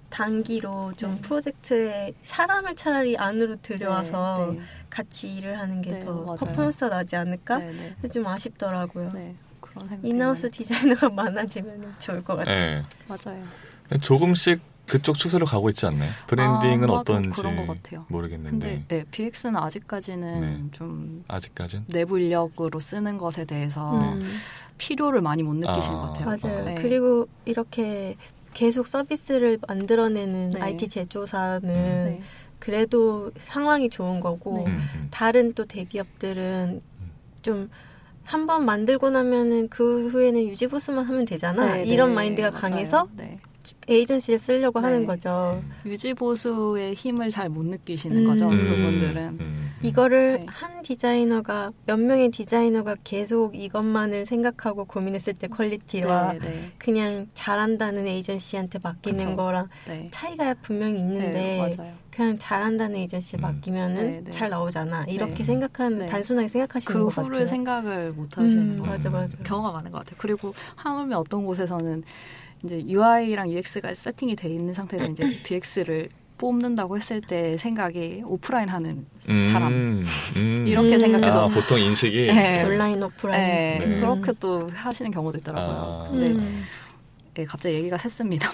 단기로 좀 네. 프로젝트에 사람을 차라리 안으로 들여와서 네. 네. 같이 일을 하는 게 더 네, 퍼포먼스가 나지 않을까? 네, 네. 좀 아쉽더라고요. 네, 그런 생각이 인하우스 디자이너가 많아지면 좋을 것 같아요. 네. 맞아요. 조금씩 그쪽 추세로 가고 있지 않나요? 브랜딩은 아, 어떤지 그런 것 같아요. 모르겠는데. 근데 네, 비엑스는 아직까지는 네. 좀 아직까진 내부 인력으로 쓰는 것에 대해서 음. 필요를 많이 못 느끼시는 아, 것 같아요. 맞아요. 네. 그리고 이렇게 계속 서비스를 만들어내는 네. 아이티 제조사는 네. 그래도 상황이 좋은 거고 네. 다른 또 대기업들은 좀 한 번 만들고 나면은 그 후에는 유지보수만 하면 되잖아. 네, 이런 네. 마인드가 맞아요. 강해서 네. 에이전시를 쓰려고 네. 하는 거죠. 유지보수의 힘을 잘 못 느끼시는 음. 거죠. 그분들은. 음. 이거를 네. 한 디자이너가 몇 명의 디자이너가 계속 이것만을 생각하고 고민했을 때 퀄리티와 네, 네. 그냥 잘한다는 에이전시한테 맡기는 그쵸. 거랑 네. 차이가 분명히 있는데 네, 그냥 잘한다는 에이전시에 음. 맡기면은 네, 네. 잘 나오잖아. 이렇게 네. 생각하는 네. 단순하게 생각하시는 것 같아요. 그 후를 생각을 못 하시는 음, 거 맞아, 맞아. 경우가 많은 것 같아요. 그리고 하물며 어떤 곳에서는 이제 유아이랑 유엑스가 세팅이 돼 있는 상태에서 이제 비엑스를 뽑는다고 했을 때 생각이 오프라인 하는 음, 사람 음, 이렇게 생각해서 아, 보통 인식이 네, 온라인 오프라인 네, 네. 그렇게 또 하시는 경우도 있더라고요. 아, 근데 음. 네, 갑자기 얘기가 샜습니다.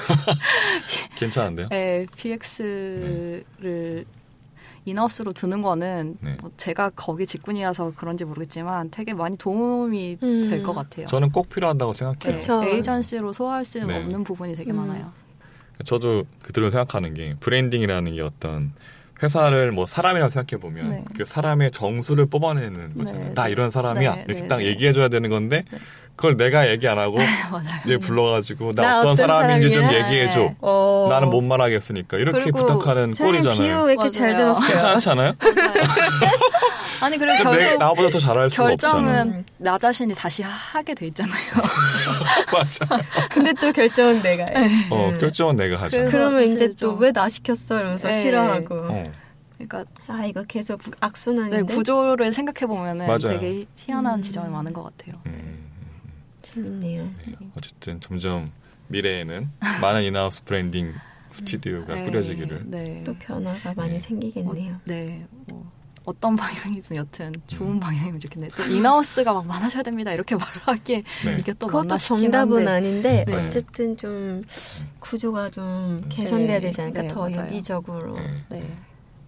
괜찮은데요? 네, 비엑스를 네. 인하우스로 두는 거는 네. 뭐 제가 거기 직군이라서 그런지 모르겠지만 되게 많이 도움이 음. 될 것 같아요. 저는 꼭 필요하다고 생각해요. 네, 에이전시로 소화할 수 네. 없는 부분이 되게 음. 많아요. 저도 그들은 생각하는 게 브랜딩이라는 게 어떤 회사를 뭐 사람이라고 생각해 보면 네. 그 사람의 정수를 뽑아내는 거잖아요. 네. 나 이런 사람이야 네. 이렇게 네. 딱 얘기해줘야 되는 건데 네. 그걸 내가 얘기 안 하고 얘 불러가지고 나, 나 어떤, 어떤 사람인지 좀 얘기해줘. 네. 나는 못 말하겠으니까 이렇게 부탁하는 꼴이잖아요. 비유 왜 이렇게 잘 들었어요? 괜찮지 않아요? 아니 그래서 결국 내, 나보다 더 잘할 수가 없잖아. 결정은 나 자신이 다시 하게 돼 있잖아요. 맞아. 근데 또 결정은 내가 해. 어, 네. 결정은 내가 하잖아. 그러면 이제 또 왜 나 시켰어? 이러면서 네. 싫어하고. 어. 그러니까 아 이거 계속 악순환인데. 네, 구조를 생각해 보면은 되게 희한한 음. 지점이 많은 것 같아요. 음. 재밌네요. 네, 어쨌든 점점 미래에는 많은 인하우스 브랜딩 스튜디오가 네, 꾸려지기를 네. 또 변화가 많이 네. 생기겠네요. 어, 네. 뭐 어떤 방향이든 여튼 좋은 음. 방향이면 좋겠네요. 또 인하우스가 막 많아져야 됩니다. 이렇게 말하기에 네. 이게 또 그것도 정답은 아닌데 네. 어쨌든 좀 구조가 좀 개선돼야 되지 않을까? 네, 더 맞아요. 유기적으로. 네. 네.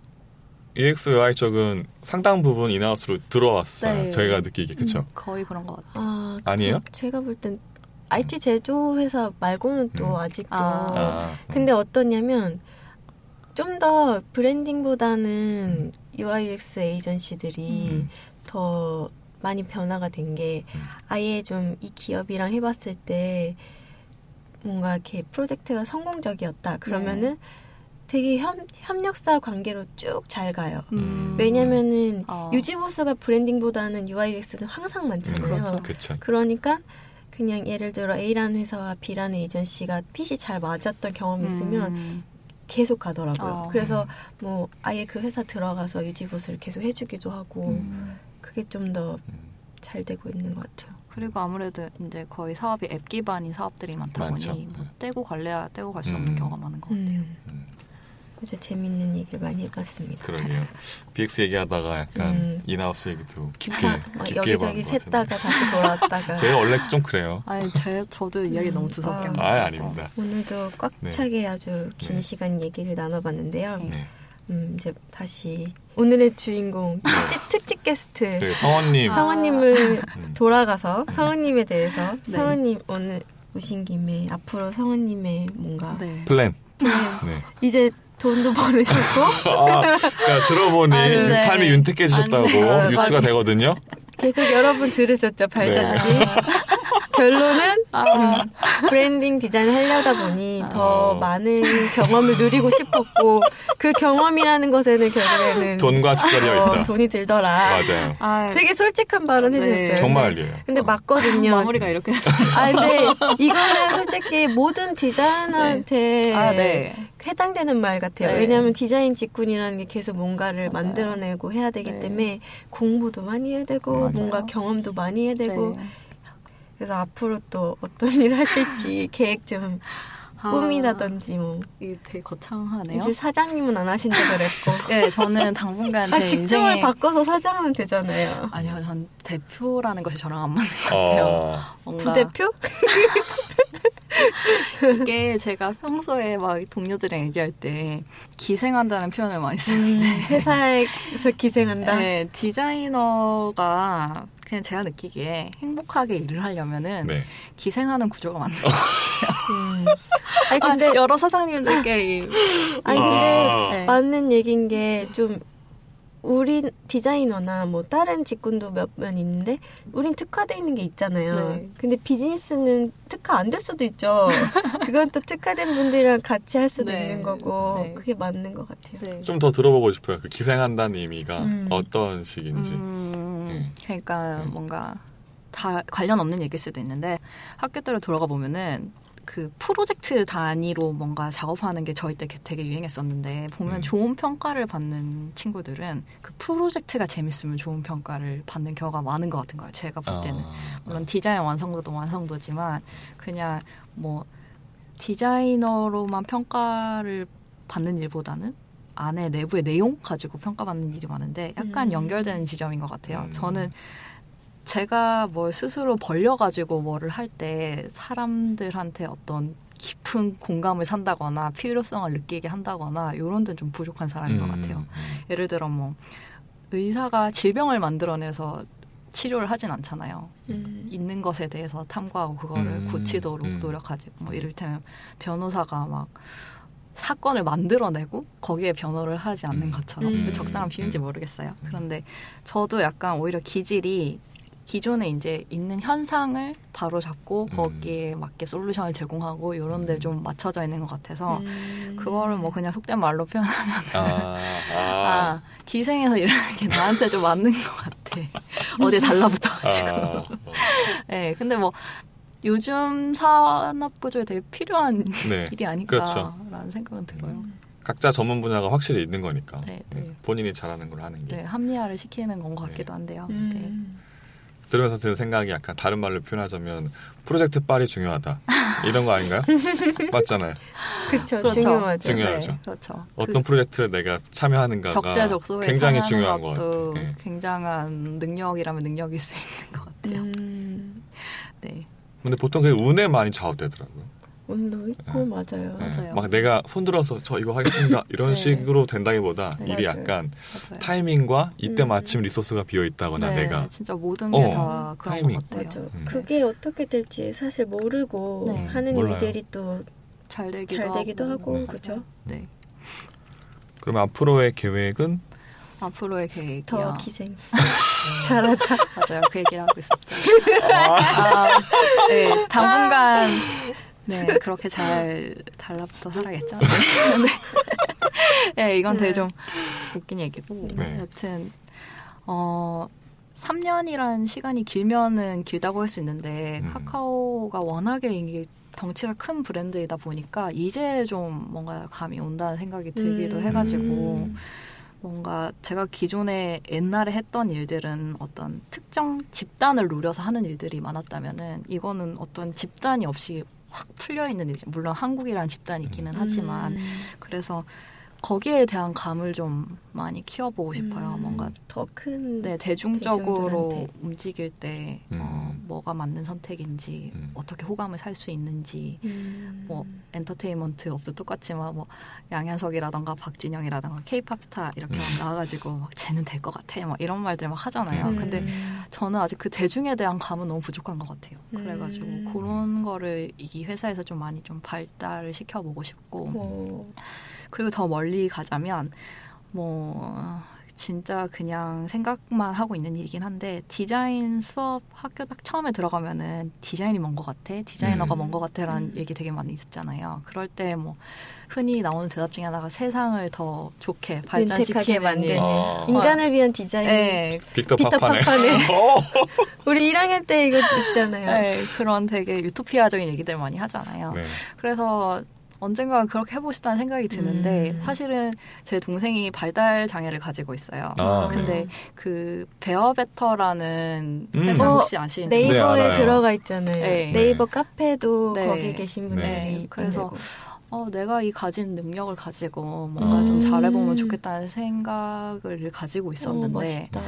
이엑스 유아이 쪽은 상당 부분 인하우스로 들어왔어요. 네. 저희가 느끼기에. 그렇죠? 음, 거의 그런 것 같아요. 아, 아니에요? 저, 제가 볼 땐 아이티 제조 회사 말고는 또 음. 아직도. 아. 아, 근데 어떠냐면 좀 더 브랜딩보다는 음. 유아이 유엑스 에이전시들이 음. 더 많이 변화가 된 게 음. 아예 좀 이 기업이랑 해봤을 때 뭔가 이렇게 프로젝트가 성공적이었다. 그러면은 네. 되게 협, 협력사 관계로 쭉 잘 가요. 음. 왜냐면은 어. 유지보수가 브랜딩보다는 유아이 유엑스는 항상 많잖아요. 음, 그렇죠. 그렇죠. 그러니까 그냥 예를 들어 A라는 회사와 B라는 에이전시가 핏이 잘 맞았던 경험이 있으면 음. 계속 가더라고요. 어. 그래서 뭐 아예 그 회사 들어가서 유지보수를 계속 해주기도 하고 음. 그게 좀 더 잘 되고 있는 것 같아요. 그리고 아무래도 이제 거의 사업이 앱 기반인 사업들이 많다 많죠. 보니 뭐 떼고 갈래야 떼고 갈 수 없는 음. 경우가 많은 것 같아요. 음. 음. 아주 재밌는 얘기를 많이 해봤습니다. 그러게요. 비엑스 얘기하다가 약간 음. 인하우스 얘기도 깊게 아, 깊게 여기저기 샜다가 다시 돌아왔다가 제가 원래 좀 그래요. 아니 제 저도 이야기 음. 너무 두껍게. 아, 아 아닙니다. 오늘도 꽉 차게 네. 아주 긴 네. 시간 얘기를 나눠봤는데요. 네. 음, 이제 다시 오늘의 주인공 특집, 특집 게스트 네, 성원님 성원님을 아. 돌아가서 성원님에 대해서 네. 성원님 오늘 오신 김에 앞으로 성원님의 뭔가 네. 플랜 네. 네. 이제 돈도 벌으셨고 아, 그러니까 들어보니 아, 네. 삶이 윤택해지셨다고 아, 유추가 되거든요. 계속 여러분 들으셨죠 발자취. 네. 결론은 아. 음, 브랜딩 디자인 하려다 보니 더 어. 많은 경험을 누리고 싶었고 그 경험이라는 것에는 결국에는 돈과 직결되어 어, 있다. 돈이 들더라. 맞아요. 아, 되게 솔직한 발언 네. 해주셨어요. 정말이에요. 근데 맞거든요. 마무리가 이렇게. 아 근데 이거는 솔직히 모든 디자이너한테 네. 아, 네. 해당되는 말 같아요. 네. 왜냐하면 디자인 직군이라는 게 계속 뭔가를 맞아요. 만들어내고 해야 되기 네. 때문에 공부도 많이 해야 되고 맞아요. 뭔가 경험도 많이 해야 되고 네. 그래서 앞으로 또 어떤 일을 하실지 계획 좀 아, 꿈이라든지 뭐. 이게 되게 거창하네요. 이제 사장님은 안 하신다 그랬고. 네, 저는 당분간 제 아, 직종을 인생에... 바꿔서 사장하면 되잖아요. 아니요, 전 대표라는 것이 저랑 안 맞는 것 같아요. 어... 뭔가... 부대표? 이게 제가 평소에 막 동료들이랑 얘기할 때 기생한다는 표현을 많이 쓰는데 음, 회사에서 기생한다? 네, 디자이너가 그냥 제가 느끼기에 행복하게 일을 하려면은 네. 기생하는 구조가 맞는 것 같아요. 음. 아니 근데 아, 여러 사장님들께 아니 근데 아. 네. 맞는 얘기인 게 좀 우린 디자이너나 뭐 다른 직군도 몇 면 있는데 우린 특화되어 있는 게 있잖아요. 네. 근데 비즈니스는 특화 안 될 수도 있죠. 그건 또 특화된 분들이랑 같이 할 수도 네. 있는 거고 네. 그게 맞는 것 같아요. 네. 좀 더 들어보고 싶어요. 그 기생한다는 의미가 음. 어떤 식인지. 음, 네. 그러니까 네. 뭔가 다 관련 없는 얘기일 수도 있는데 학교들을 돌아가 보면은 그 프로젝트 단위로 뭔가 작업하는 게 저희 때 되게 유행했었는데 보면 음. 좋은 평가를 받는 친구들은 그 프로젝트가 재밌으면 좋은 평가를 받는 경우가 많은 것 같은 거예요. 제가 볼 때는. 아. 물론 디자인 완성도도 완성도지만 그냥 뭐 디자이너로만 평가를 받는 일보다는 안에 내부의 내용 가지고 평가받는 일이 많은데 약간 음. 연결되는 지점인 것 같아요. 음. 저는 제가 뭘 스스로 벌려가지고 뭐를 할 때 사람들한테 어떤 깊은 공감을 산다거나 필요성을 느끼게 한다거나 이런 데는 좀 부족한 사람인 음. 것 같아요. 예를 들어 뭐 의사가 질병을 만들어내서 치료를 하진 않잖아요. 음. 있는 것에 대해서 탐구하고 그거를 음. 고치도록 음. 노력하지. 뭐 이를테면 변호사가 막 사건을 만들어내고 거기에 변호를 하지 않는 것처럼 음. 적당한 비유인지 모르겠어요. 그런데 저도 약간 오히려 기질이 기존에 이제 있는 현상을 바로 잡고 거기에 맞게 솔루션을 제공하고 이런 데 좀 맞춰져 있는 것 같아서 음. 그거를 뭐 그냥 속된 말로 표현하면 아, 아. 아, 기생해서 이러는 게 나한테 좀 맞는 것 같아. 어디에 달라붙어가지고. 아. 네, 근데 뭐 요즘 산업 구조에 되게 필요한 네, 일이 아닐까라는 그렇죠. 생각은 들어요. 음. 각자 전문 분야가 확실히 있는 거니까 네, 네. 본인이 잘하는 걸 하는 게 네, 합리화를 시키는 건 것 같기도 한데요. 음. 네. 들으면서 드는 생각이 약간 다른 말로 표현하자면 프로젝트 빨이 중요하다 이런 거 아닌가요? 맞잖아요. 그쵸, 그렇죠. 중요하죠. 중요하죠. 네, 그렇죠. 어떤 그 프로젝트를 내가 참여하는가가 적재적소에 굉장히 중요한 것 같아요. 네. 굉장한 능력이라면 능력일 수 있는 것 같아요. 음. 네. 근데 보통 그게 운에 많이 좌우되더라고요. 운도 있고 네. 맞아요. 네. 맞아요. 막 내가 손들어서 저 이거 하겠습니다 이런 네. 식으로 된다기보다 네. 일이 맞아요. 약간 맞아요. 타이밍과 이때 음. 마침 리소스가 비어 있다거나 네. 내가 진짜 모든 게 다 어, 그런 타이밍. 것 같아요. 맞아. 음. 그게 어떻게 될지 사실 모르고 네. 하는 몰라요. 일들이 또 잘 되기도, 잘 되기도 하고, 하고 네. 그렇죠. 네. 그럼 앞으로의 계획은? 앞으로의 계획이요. 더 기생. 잘하자. 맞아요. 그 얘기를 하고 있었죠. 아, 네. 당분간 네, 그렇게 잘 달라붙어 살아야겠죠. 네. 네, 이건 되게 좀 웃긴 얘기고. 네. 여튼, 어, 삼 년이란 시간이 길면은 길다고 할 수 있는데, 음. 카카오가 워낙에 이게 덩치가 큰 브랜드이다 보니까, 이제 좀 뭔가 감이 온다는 생각이 들기도 음. 해가지고, 뭔가 제가 기존에 옛날에 했던 일들은 어떤 특정 집단을 노려서 하는 일들이 많았다면은, 이거는 어떤 집단이 없이 확 풀려있는 일이죠. 물론 한국이라는 집단이 있기는 하지만 음. 그래서 거기에 대한 감을 좀 많이 키워보고 싶어요. 음, 뭔가 더 큰 네, 대중적으로 대중들한테. 움직일 때 음. 어, 뭐가 맞는 선택인지 음. 어떻게 호감을 살 수 있는지 음. 뭐 엔터테인먼트 업도 똑같지만 뭐 양현석이라던가 박진영이라던가 케이팝 스타 이렇게 막 나와가지고 막 쟤는 될 것 같아 막 이런 말들 막 하잖아요. 음. 근데 저는 아직 그 대중에 대한 감은 너무 부족한 것 같아요. 그래가지고 음. 그런 거를 이 회사에서 좀 많이 좀 발달을 시켜보고 싶고 뭐. 그리고 더 멀리 가자면 뭐 진짜 그냥 생각만 하고 있는 일이긴 한데 디자인 수업 학교 딱 처음에 들어가면은 디자인이 뭔 것 같아? 디자이너가 음. 뭔 것 같아? 라는 음. 얘기 되게 많이 있었잖아요. 그럴 때 뭐 흔히 나오는 대답 중에 하나가 세상을 더 좋게 발전시키는 만드는 일. 아. 인간을 위한 디자인. 네, 빅터 피터 파파네. 파파네. 우리 일 학년 때 이거 있잖아요. 네, 그런 되게 유토피아적인 얘기들 많이 하잖아요. 네. 그래서 언젠가 그렇게 해보고 싶다는 생각이 드는데 음. 사실은 제 동생이 발달 장애를 가지고 있어요. 아, 근데 네. 그 베어베터라는 음. 회사 어, 혹시 아시는지 네이버에 네, 알아요. 들어가 있잖아요. 네. 네이버 카페도 네. 거기 계신 분들이 네. 그래서 만들고. 어, 내가 이 가진 능력을 가지고 뭔가 음. 좀 잘해보면 좋겠다는 생각을 가지고 있었는데 오, 멋있다.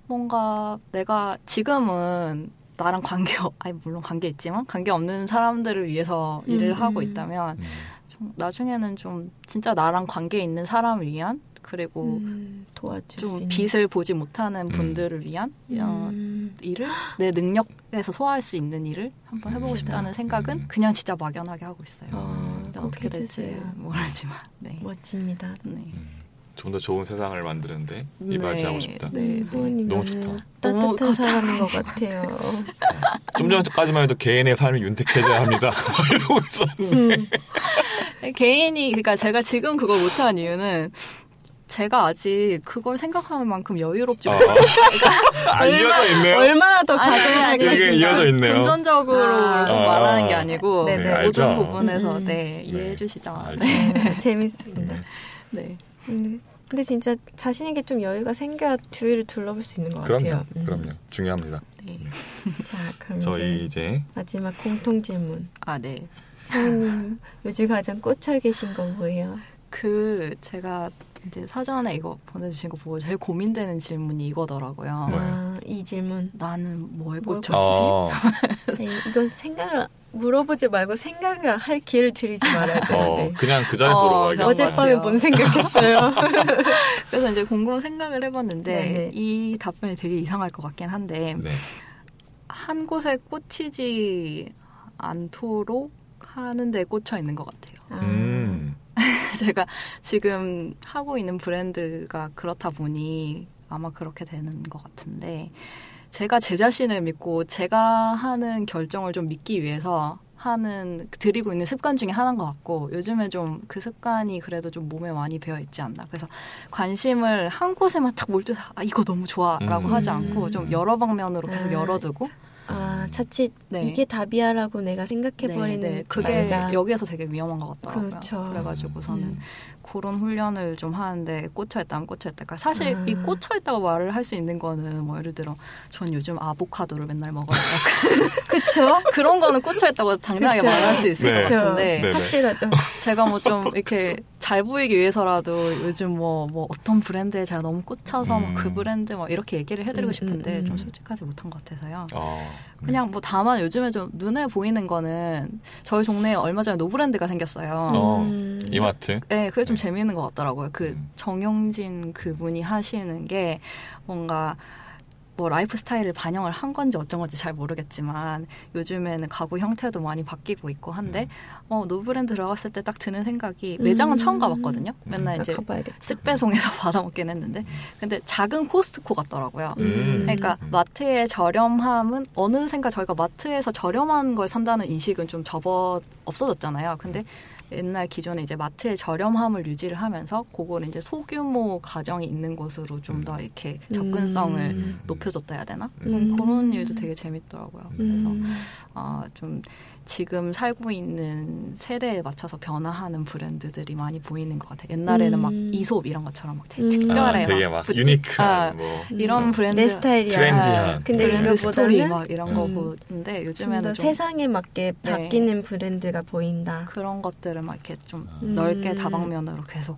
뭔가 내가 지금은 나랑 관계 없, 아니 물론 관계 있지만 관계 없는 사람들을 위해서 음, 일을 하고 음. 있다면 음. 좀 나중에는 좀 진짜 나랑 관계 있는 사람을 위한 그리고 음, 도와줄 수 좀 있는. 빛을 보지 못하는 음. 분들을 위한 어, 음. 일을 내 능력에서 소화할 수 있는 일을 한번 해보고 음. 싶다는 생각은 음. 그냥 진짜 막연하게 하고 있어요. 어, 근데 꼭 어떻게 될지 해주세요. 모르지만 네. 멋집니다. 네. 음. 좀 더 좋은 세상을 만드는데 이바지하고 싶다. 네. 음, 소은이 너무 너무 좋다. 너무 따뜻한 사람인 것 같아요. 좀 전까지만 해도 개인의 삶이 윤택해져야 합니다. 이러고 있었는데. 음. 개인이 그러니까 제가 지금 그걸 못한 이유는 제가 아직 그걸 생각하는 만큼 여유롭지 아, 못해요. 아, 이어져 있네요. 얼마나 더 아니, 가정을 아니, 하겠습니까? 이게 이어져 있네요. 금전적으로 아. 말하는 게 아니고 네네. 네, 모든 알죠. 부분에서 음. 네, 이해해 네. 주시죠. 알죠. 네. 네, 재밌습니다. 네. 음, 근데 진짜 자신에게 좀 여유가 생겨야 주위를 둘러볼 수 있는 것 그럼요. 같아요. 음. 그럼요. 중요합니다. 네. 자, 그럼 저희 이제 이제 마지막 공통 질문. 아, 네. 사장님 요즘 가장 꽂혀 계신 건 뭐예요? 그 제가 이제 사전에 이거 보내주신 거 보고 제일 고민되는 질문이 이거더라고요. 뭐예요? 아, 이 질문. 나는 뭐에 뭐에 꽂혀있지? 어, 네, 이건 생각을 물어보지 말고 생각을 할 기회를 드리지 말아야 어, 되는데. 그냥 그 자리에서 어, 물어봐야겠다. 어젯밤에 뭔 생각했어요? 그래서 이제 곰곰 생각을 해봤는데 네네. 이 답변이 되게 이상할 것 같긴 한데 네. 한 곳에 꽂히지 않도록 하는 데 꽂혀 있는 것 같아요. 아, 음. 제가 지금 하고 있는 브랜드가 그렇다 보니 아마 그렇게 되는 것 같은데 제가 제 자신을 믿고 제가 하는 결정을 좀 믿기 위해서 하는 들이고 있는 습관 중에 하나인 것 같고 요즘에 좀 그 습관이 그래도 좀 몸에 많이 배어 있지 않나. 그래서 관심을 한 곳에만 딱 몰두해서 아 이거 너무 좋아라고 음. 하지 않고 좀 여러 방면으로 계속 아. 열어두고 아, 자칫 네. 이게 답이야라고 내가 생각해버리는 네, 네. 그게 말자. 여기에서 되게 위험한 것 같더라고요. 그렇죠. 그래가지고서는 음. 그런 훈련을 좀 하는데 꽂혀있다면 꽂혀있다. 그러니까 사실 아. 이 꽂혀있다고 말을 할 수 있는 거는 뭐 예를 들어 전 요즘 아보카도를 맨날 먹어요. 그쵸? 그런 거는 꽂혀있다고 당당하게 그쵸. 말할 수 있을 네. 것 그쵸. 같은데 네네. 확실하죠. 제가 뭐 좀 이렇게 잘 보이기 위해서라도 요즘 뭐, 뭐 어떤 브랜드에 제가 너무 꽂혀서 음. 뭐 그 브랜드 뭐 이렇게 얘기를 해드리고 음, 싶은데 음, 음. 좀 솔직하지 못한 것 같아서요. 어. 그냥 뭐 다만 요즘에 좀 눈에 보이는 거는 저희 동네에 얼마 전에 노브랜드가 생겼어요. 어. 음. 이마트. 네, 그게 좀 네. 재미있는 것 같더라고요. 그 음. 정용진 그분이 하시는 게 뭔가 뭐 라이프 스타일을 반영을 한 건지 어쩐 건지 잘 모르겠지만 요즘에는 가구 형태도 많이 바뀌고 있고 한데 어, 노브랜드 들어갔을 때 딱 드는 생각이 매장은 음. 처음 가봤거든요. 맨날 이제 가봐야겠다. 쓱배송에서 받아먹긴 했는데 근데 작은 코스트코 같더라고요. 음. 그러니까 음. 마트의 저렴함은 어느샌가 저희가 마트에서 저렴한 걸 산다는 인식은 좀 접어 없어졌잖아요. 근데 옛날 기존에 이제 마트의 저렴함을 유지를 하면서 그걸 이제 소규모 가정이 있는 곳으로 좀 더 이렇게 접근성을 음. 높여줬다 해야 되나? 음. 그런 일도 되게 재밌더라고요. 그래서 음. 아, 좀 지금 살고 있는 세대에 맞춰서 변화하는 브랜드들이 많이 보이는 것 같아요. 옛날에는 음. 막 이솝 이런 것처럼 막 되게 음. 특별해. 아, 되게 막 부티- 유니크한 아, 뭐 이런 좀 브랜드 내 스타일이야. 트렌디한. 근데 브랜드 스토리 이거보다는 막 이런 거 음. 보는데 좀 요즘에는 더 좀 세상에 맞게 네. 바뀌는 브랜드가 보인다. 그런 것들을 막 이렇게 좀 음. 넓게 다방면으로 계속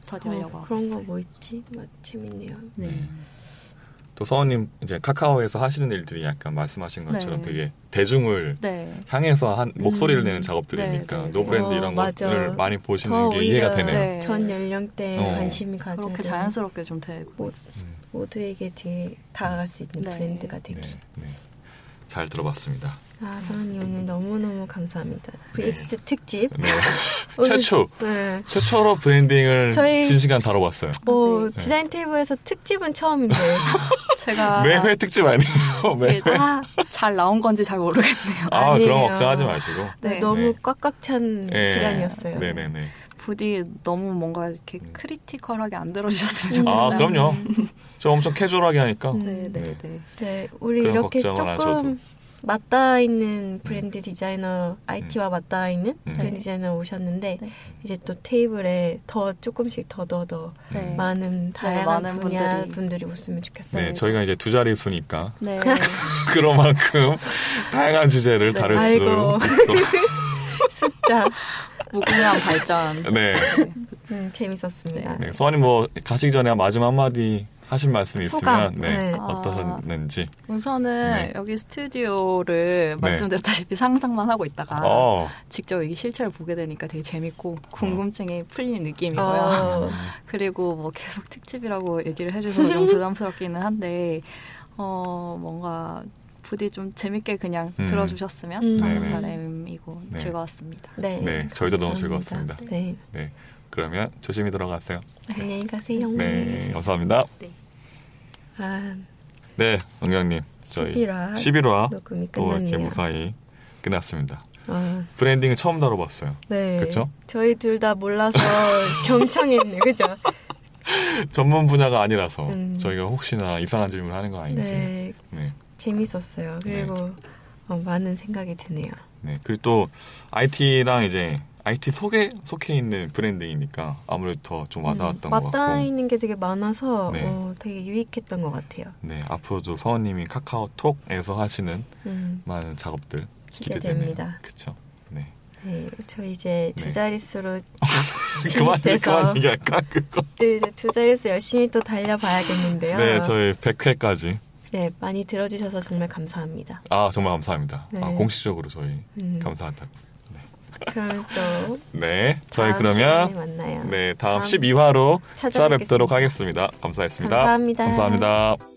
스터디하려고 어, 하고 그런 거 뭐 있지? 맞, 재밌네요. 네. 네. 또 서원님 이제 카카오에서 하시는 일들이 약간 말씀하신 것처럼 네. 되게 대중을 네. 향해서 한 목소리를 음. 내는 작업들이니까 네, 네, 노브랜드 네. 이런 어, 것을 맞아. 많이 보시는 더 게 오히려 이해가 되네요. 네. 전 연령대에 어. 관심이 가져야 그렇게 자연스럽게 좀 되고 모, 있어요. 모두에게 되게 다가갈 수 있는 네. 브랜드가 되기. 네, 네. 잘 들어봤습니다. 아, 서원님 오늘 너무너무 감사합니다. 브이엑스 특집. 네. 오늘- 최초 네. 최초로 브랜딩을 저희- 실시간 다뤄봤어요. 뭐 네. 디자인 테이블에서 특집은 처음인데. 제가 매회 특집 아니에요? 매회. 이게 아, 잘 나온 건지 잘 모르겠네요. 아, 아니에요. 그럼 걱정하지 마시고. 네, 네. 너무 네. 꽉꽉 찬 네. 시간이었어요. 네네네. 부디 너무 뭔가 이렇게 음. 크리티컬하게 안 들어주셨으면 음. 좋겠어요. 아, 그럼요. 저 엄청 캐주얼하게 하니까. 음. 네, 네, 네. 네, 우리 그런 이렇게 걱정은 안 하셔도. 조금 맞닿아 있는 브랜드 디자이너, 아이티와 맞닿아 있는 음. 브랜드 네. 디자이너 오셨는데 네. 이제 또 테이블에 더 조금씩 더더더 네. 많은 다양한 많은 분야 분들이. 분들이 오셨으면 좋겠어요. 네, 저희가 이제 두 자리 수니까 네. 그런 만큼 다양한 주제를 네. 다룰 아이고. 수 있고. 숫자 무궁한 발전. 네. 음, 재밌었습니다. 네. 서원님 뭐 가시기 전에 마지막 한마디 하실 말씀이 소감. 있으면 네. 네. 어떠셨는지. 우선은 네. 여기 스튜디오를 네. 말씀드렸다시피 상상만 하고 있다가 어. 직접 이 실체를 보게 되니까 되게 재밌고 궁금증이 풀리는 느낌이고요. 어, 그리고 뭐 계속 특집이라고 얘기를 해주셔서 좀 부담스럽기는 한데 어 뭔가 부디 좀 재밌게 그냥 음. 들어주셨으면 음. 하는 네네. 바람이고 네. 즐거웠습니다. 네, 네, 저희도 너무 감사합니다. 즐거웠습니다. 네, 네. 그러면 조심히 들어가세요. 안녕히 가세요. 네, 감사합니다. 아, 네, 은경님. 저희 십일 화 십일 화 녹음이 또 이렇게 끝났네요. 무사히 끝났습니다. 아, 브랜딩을 처음 다뤄봤어요. 네, 그쵸? 저희 둘 다 몰라서 경청했네, 그죠? 전문 분야가 아니라서 음. 저희가 혹시나 이상한 질문을 하는 거 아닌지. 네. 네, 네. 재밌었어요. 그리고 어, 많은 생각이 드네요. 네. 그리고 또 아이티랑 이제 아이티 속에 속해 있는 브랜딩이니까 아무래도 더 좀 와닿았던 것 맞닿아 같고. 있는 게 되게 많아서 네. 어, 되게 유익했던 것 같아요. 네. 앞으로도 서원님이 카카오톡에서 하시는 음, 많은 작업들 기대됩니다. 기대되네요. 그렇죠. 네. 네, 저 이제 두 네. 자릿수로 그만 진입돼서 그만 얘기할까 그거. 네, 이제 두 자릿수 열심히 또 달려봐야겠는데요. 네, 저희 백 회까지. 네, 많이 들어주셔서 정말 감사합니다. 아 정말 감사합니다. 네. 아, 공식적으로 저희 음, 감사하다고. 그럼 또 네, 저희 다음 그러면 시간에 만나요. 네 다음 다음 십이 화로 찾아뵙겠습니다. 찾아뵙도록 하겠습니다. 감사했습니다. 감사합니다. 감사합니다.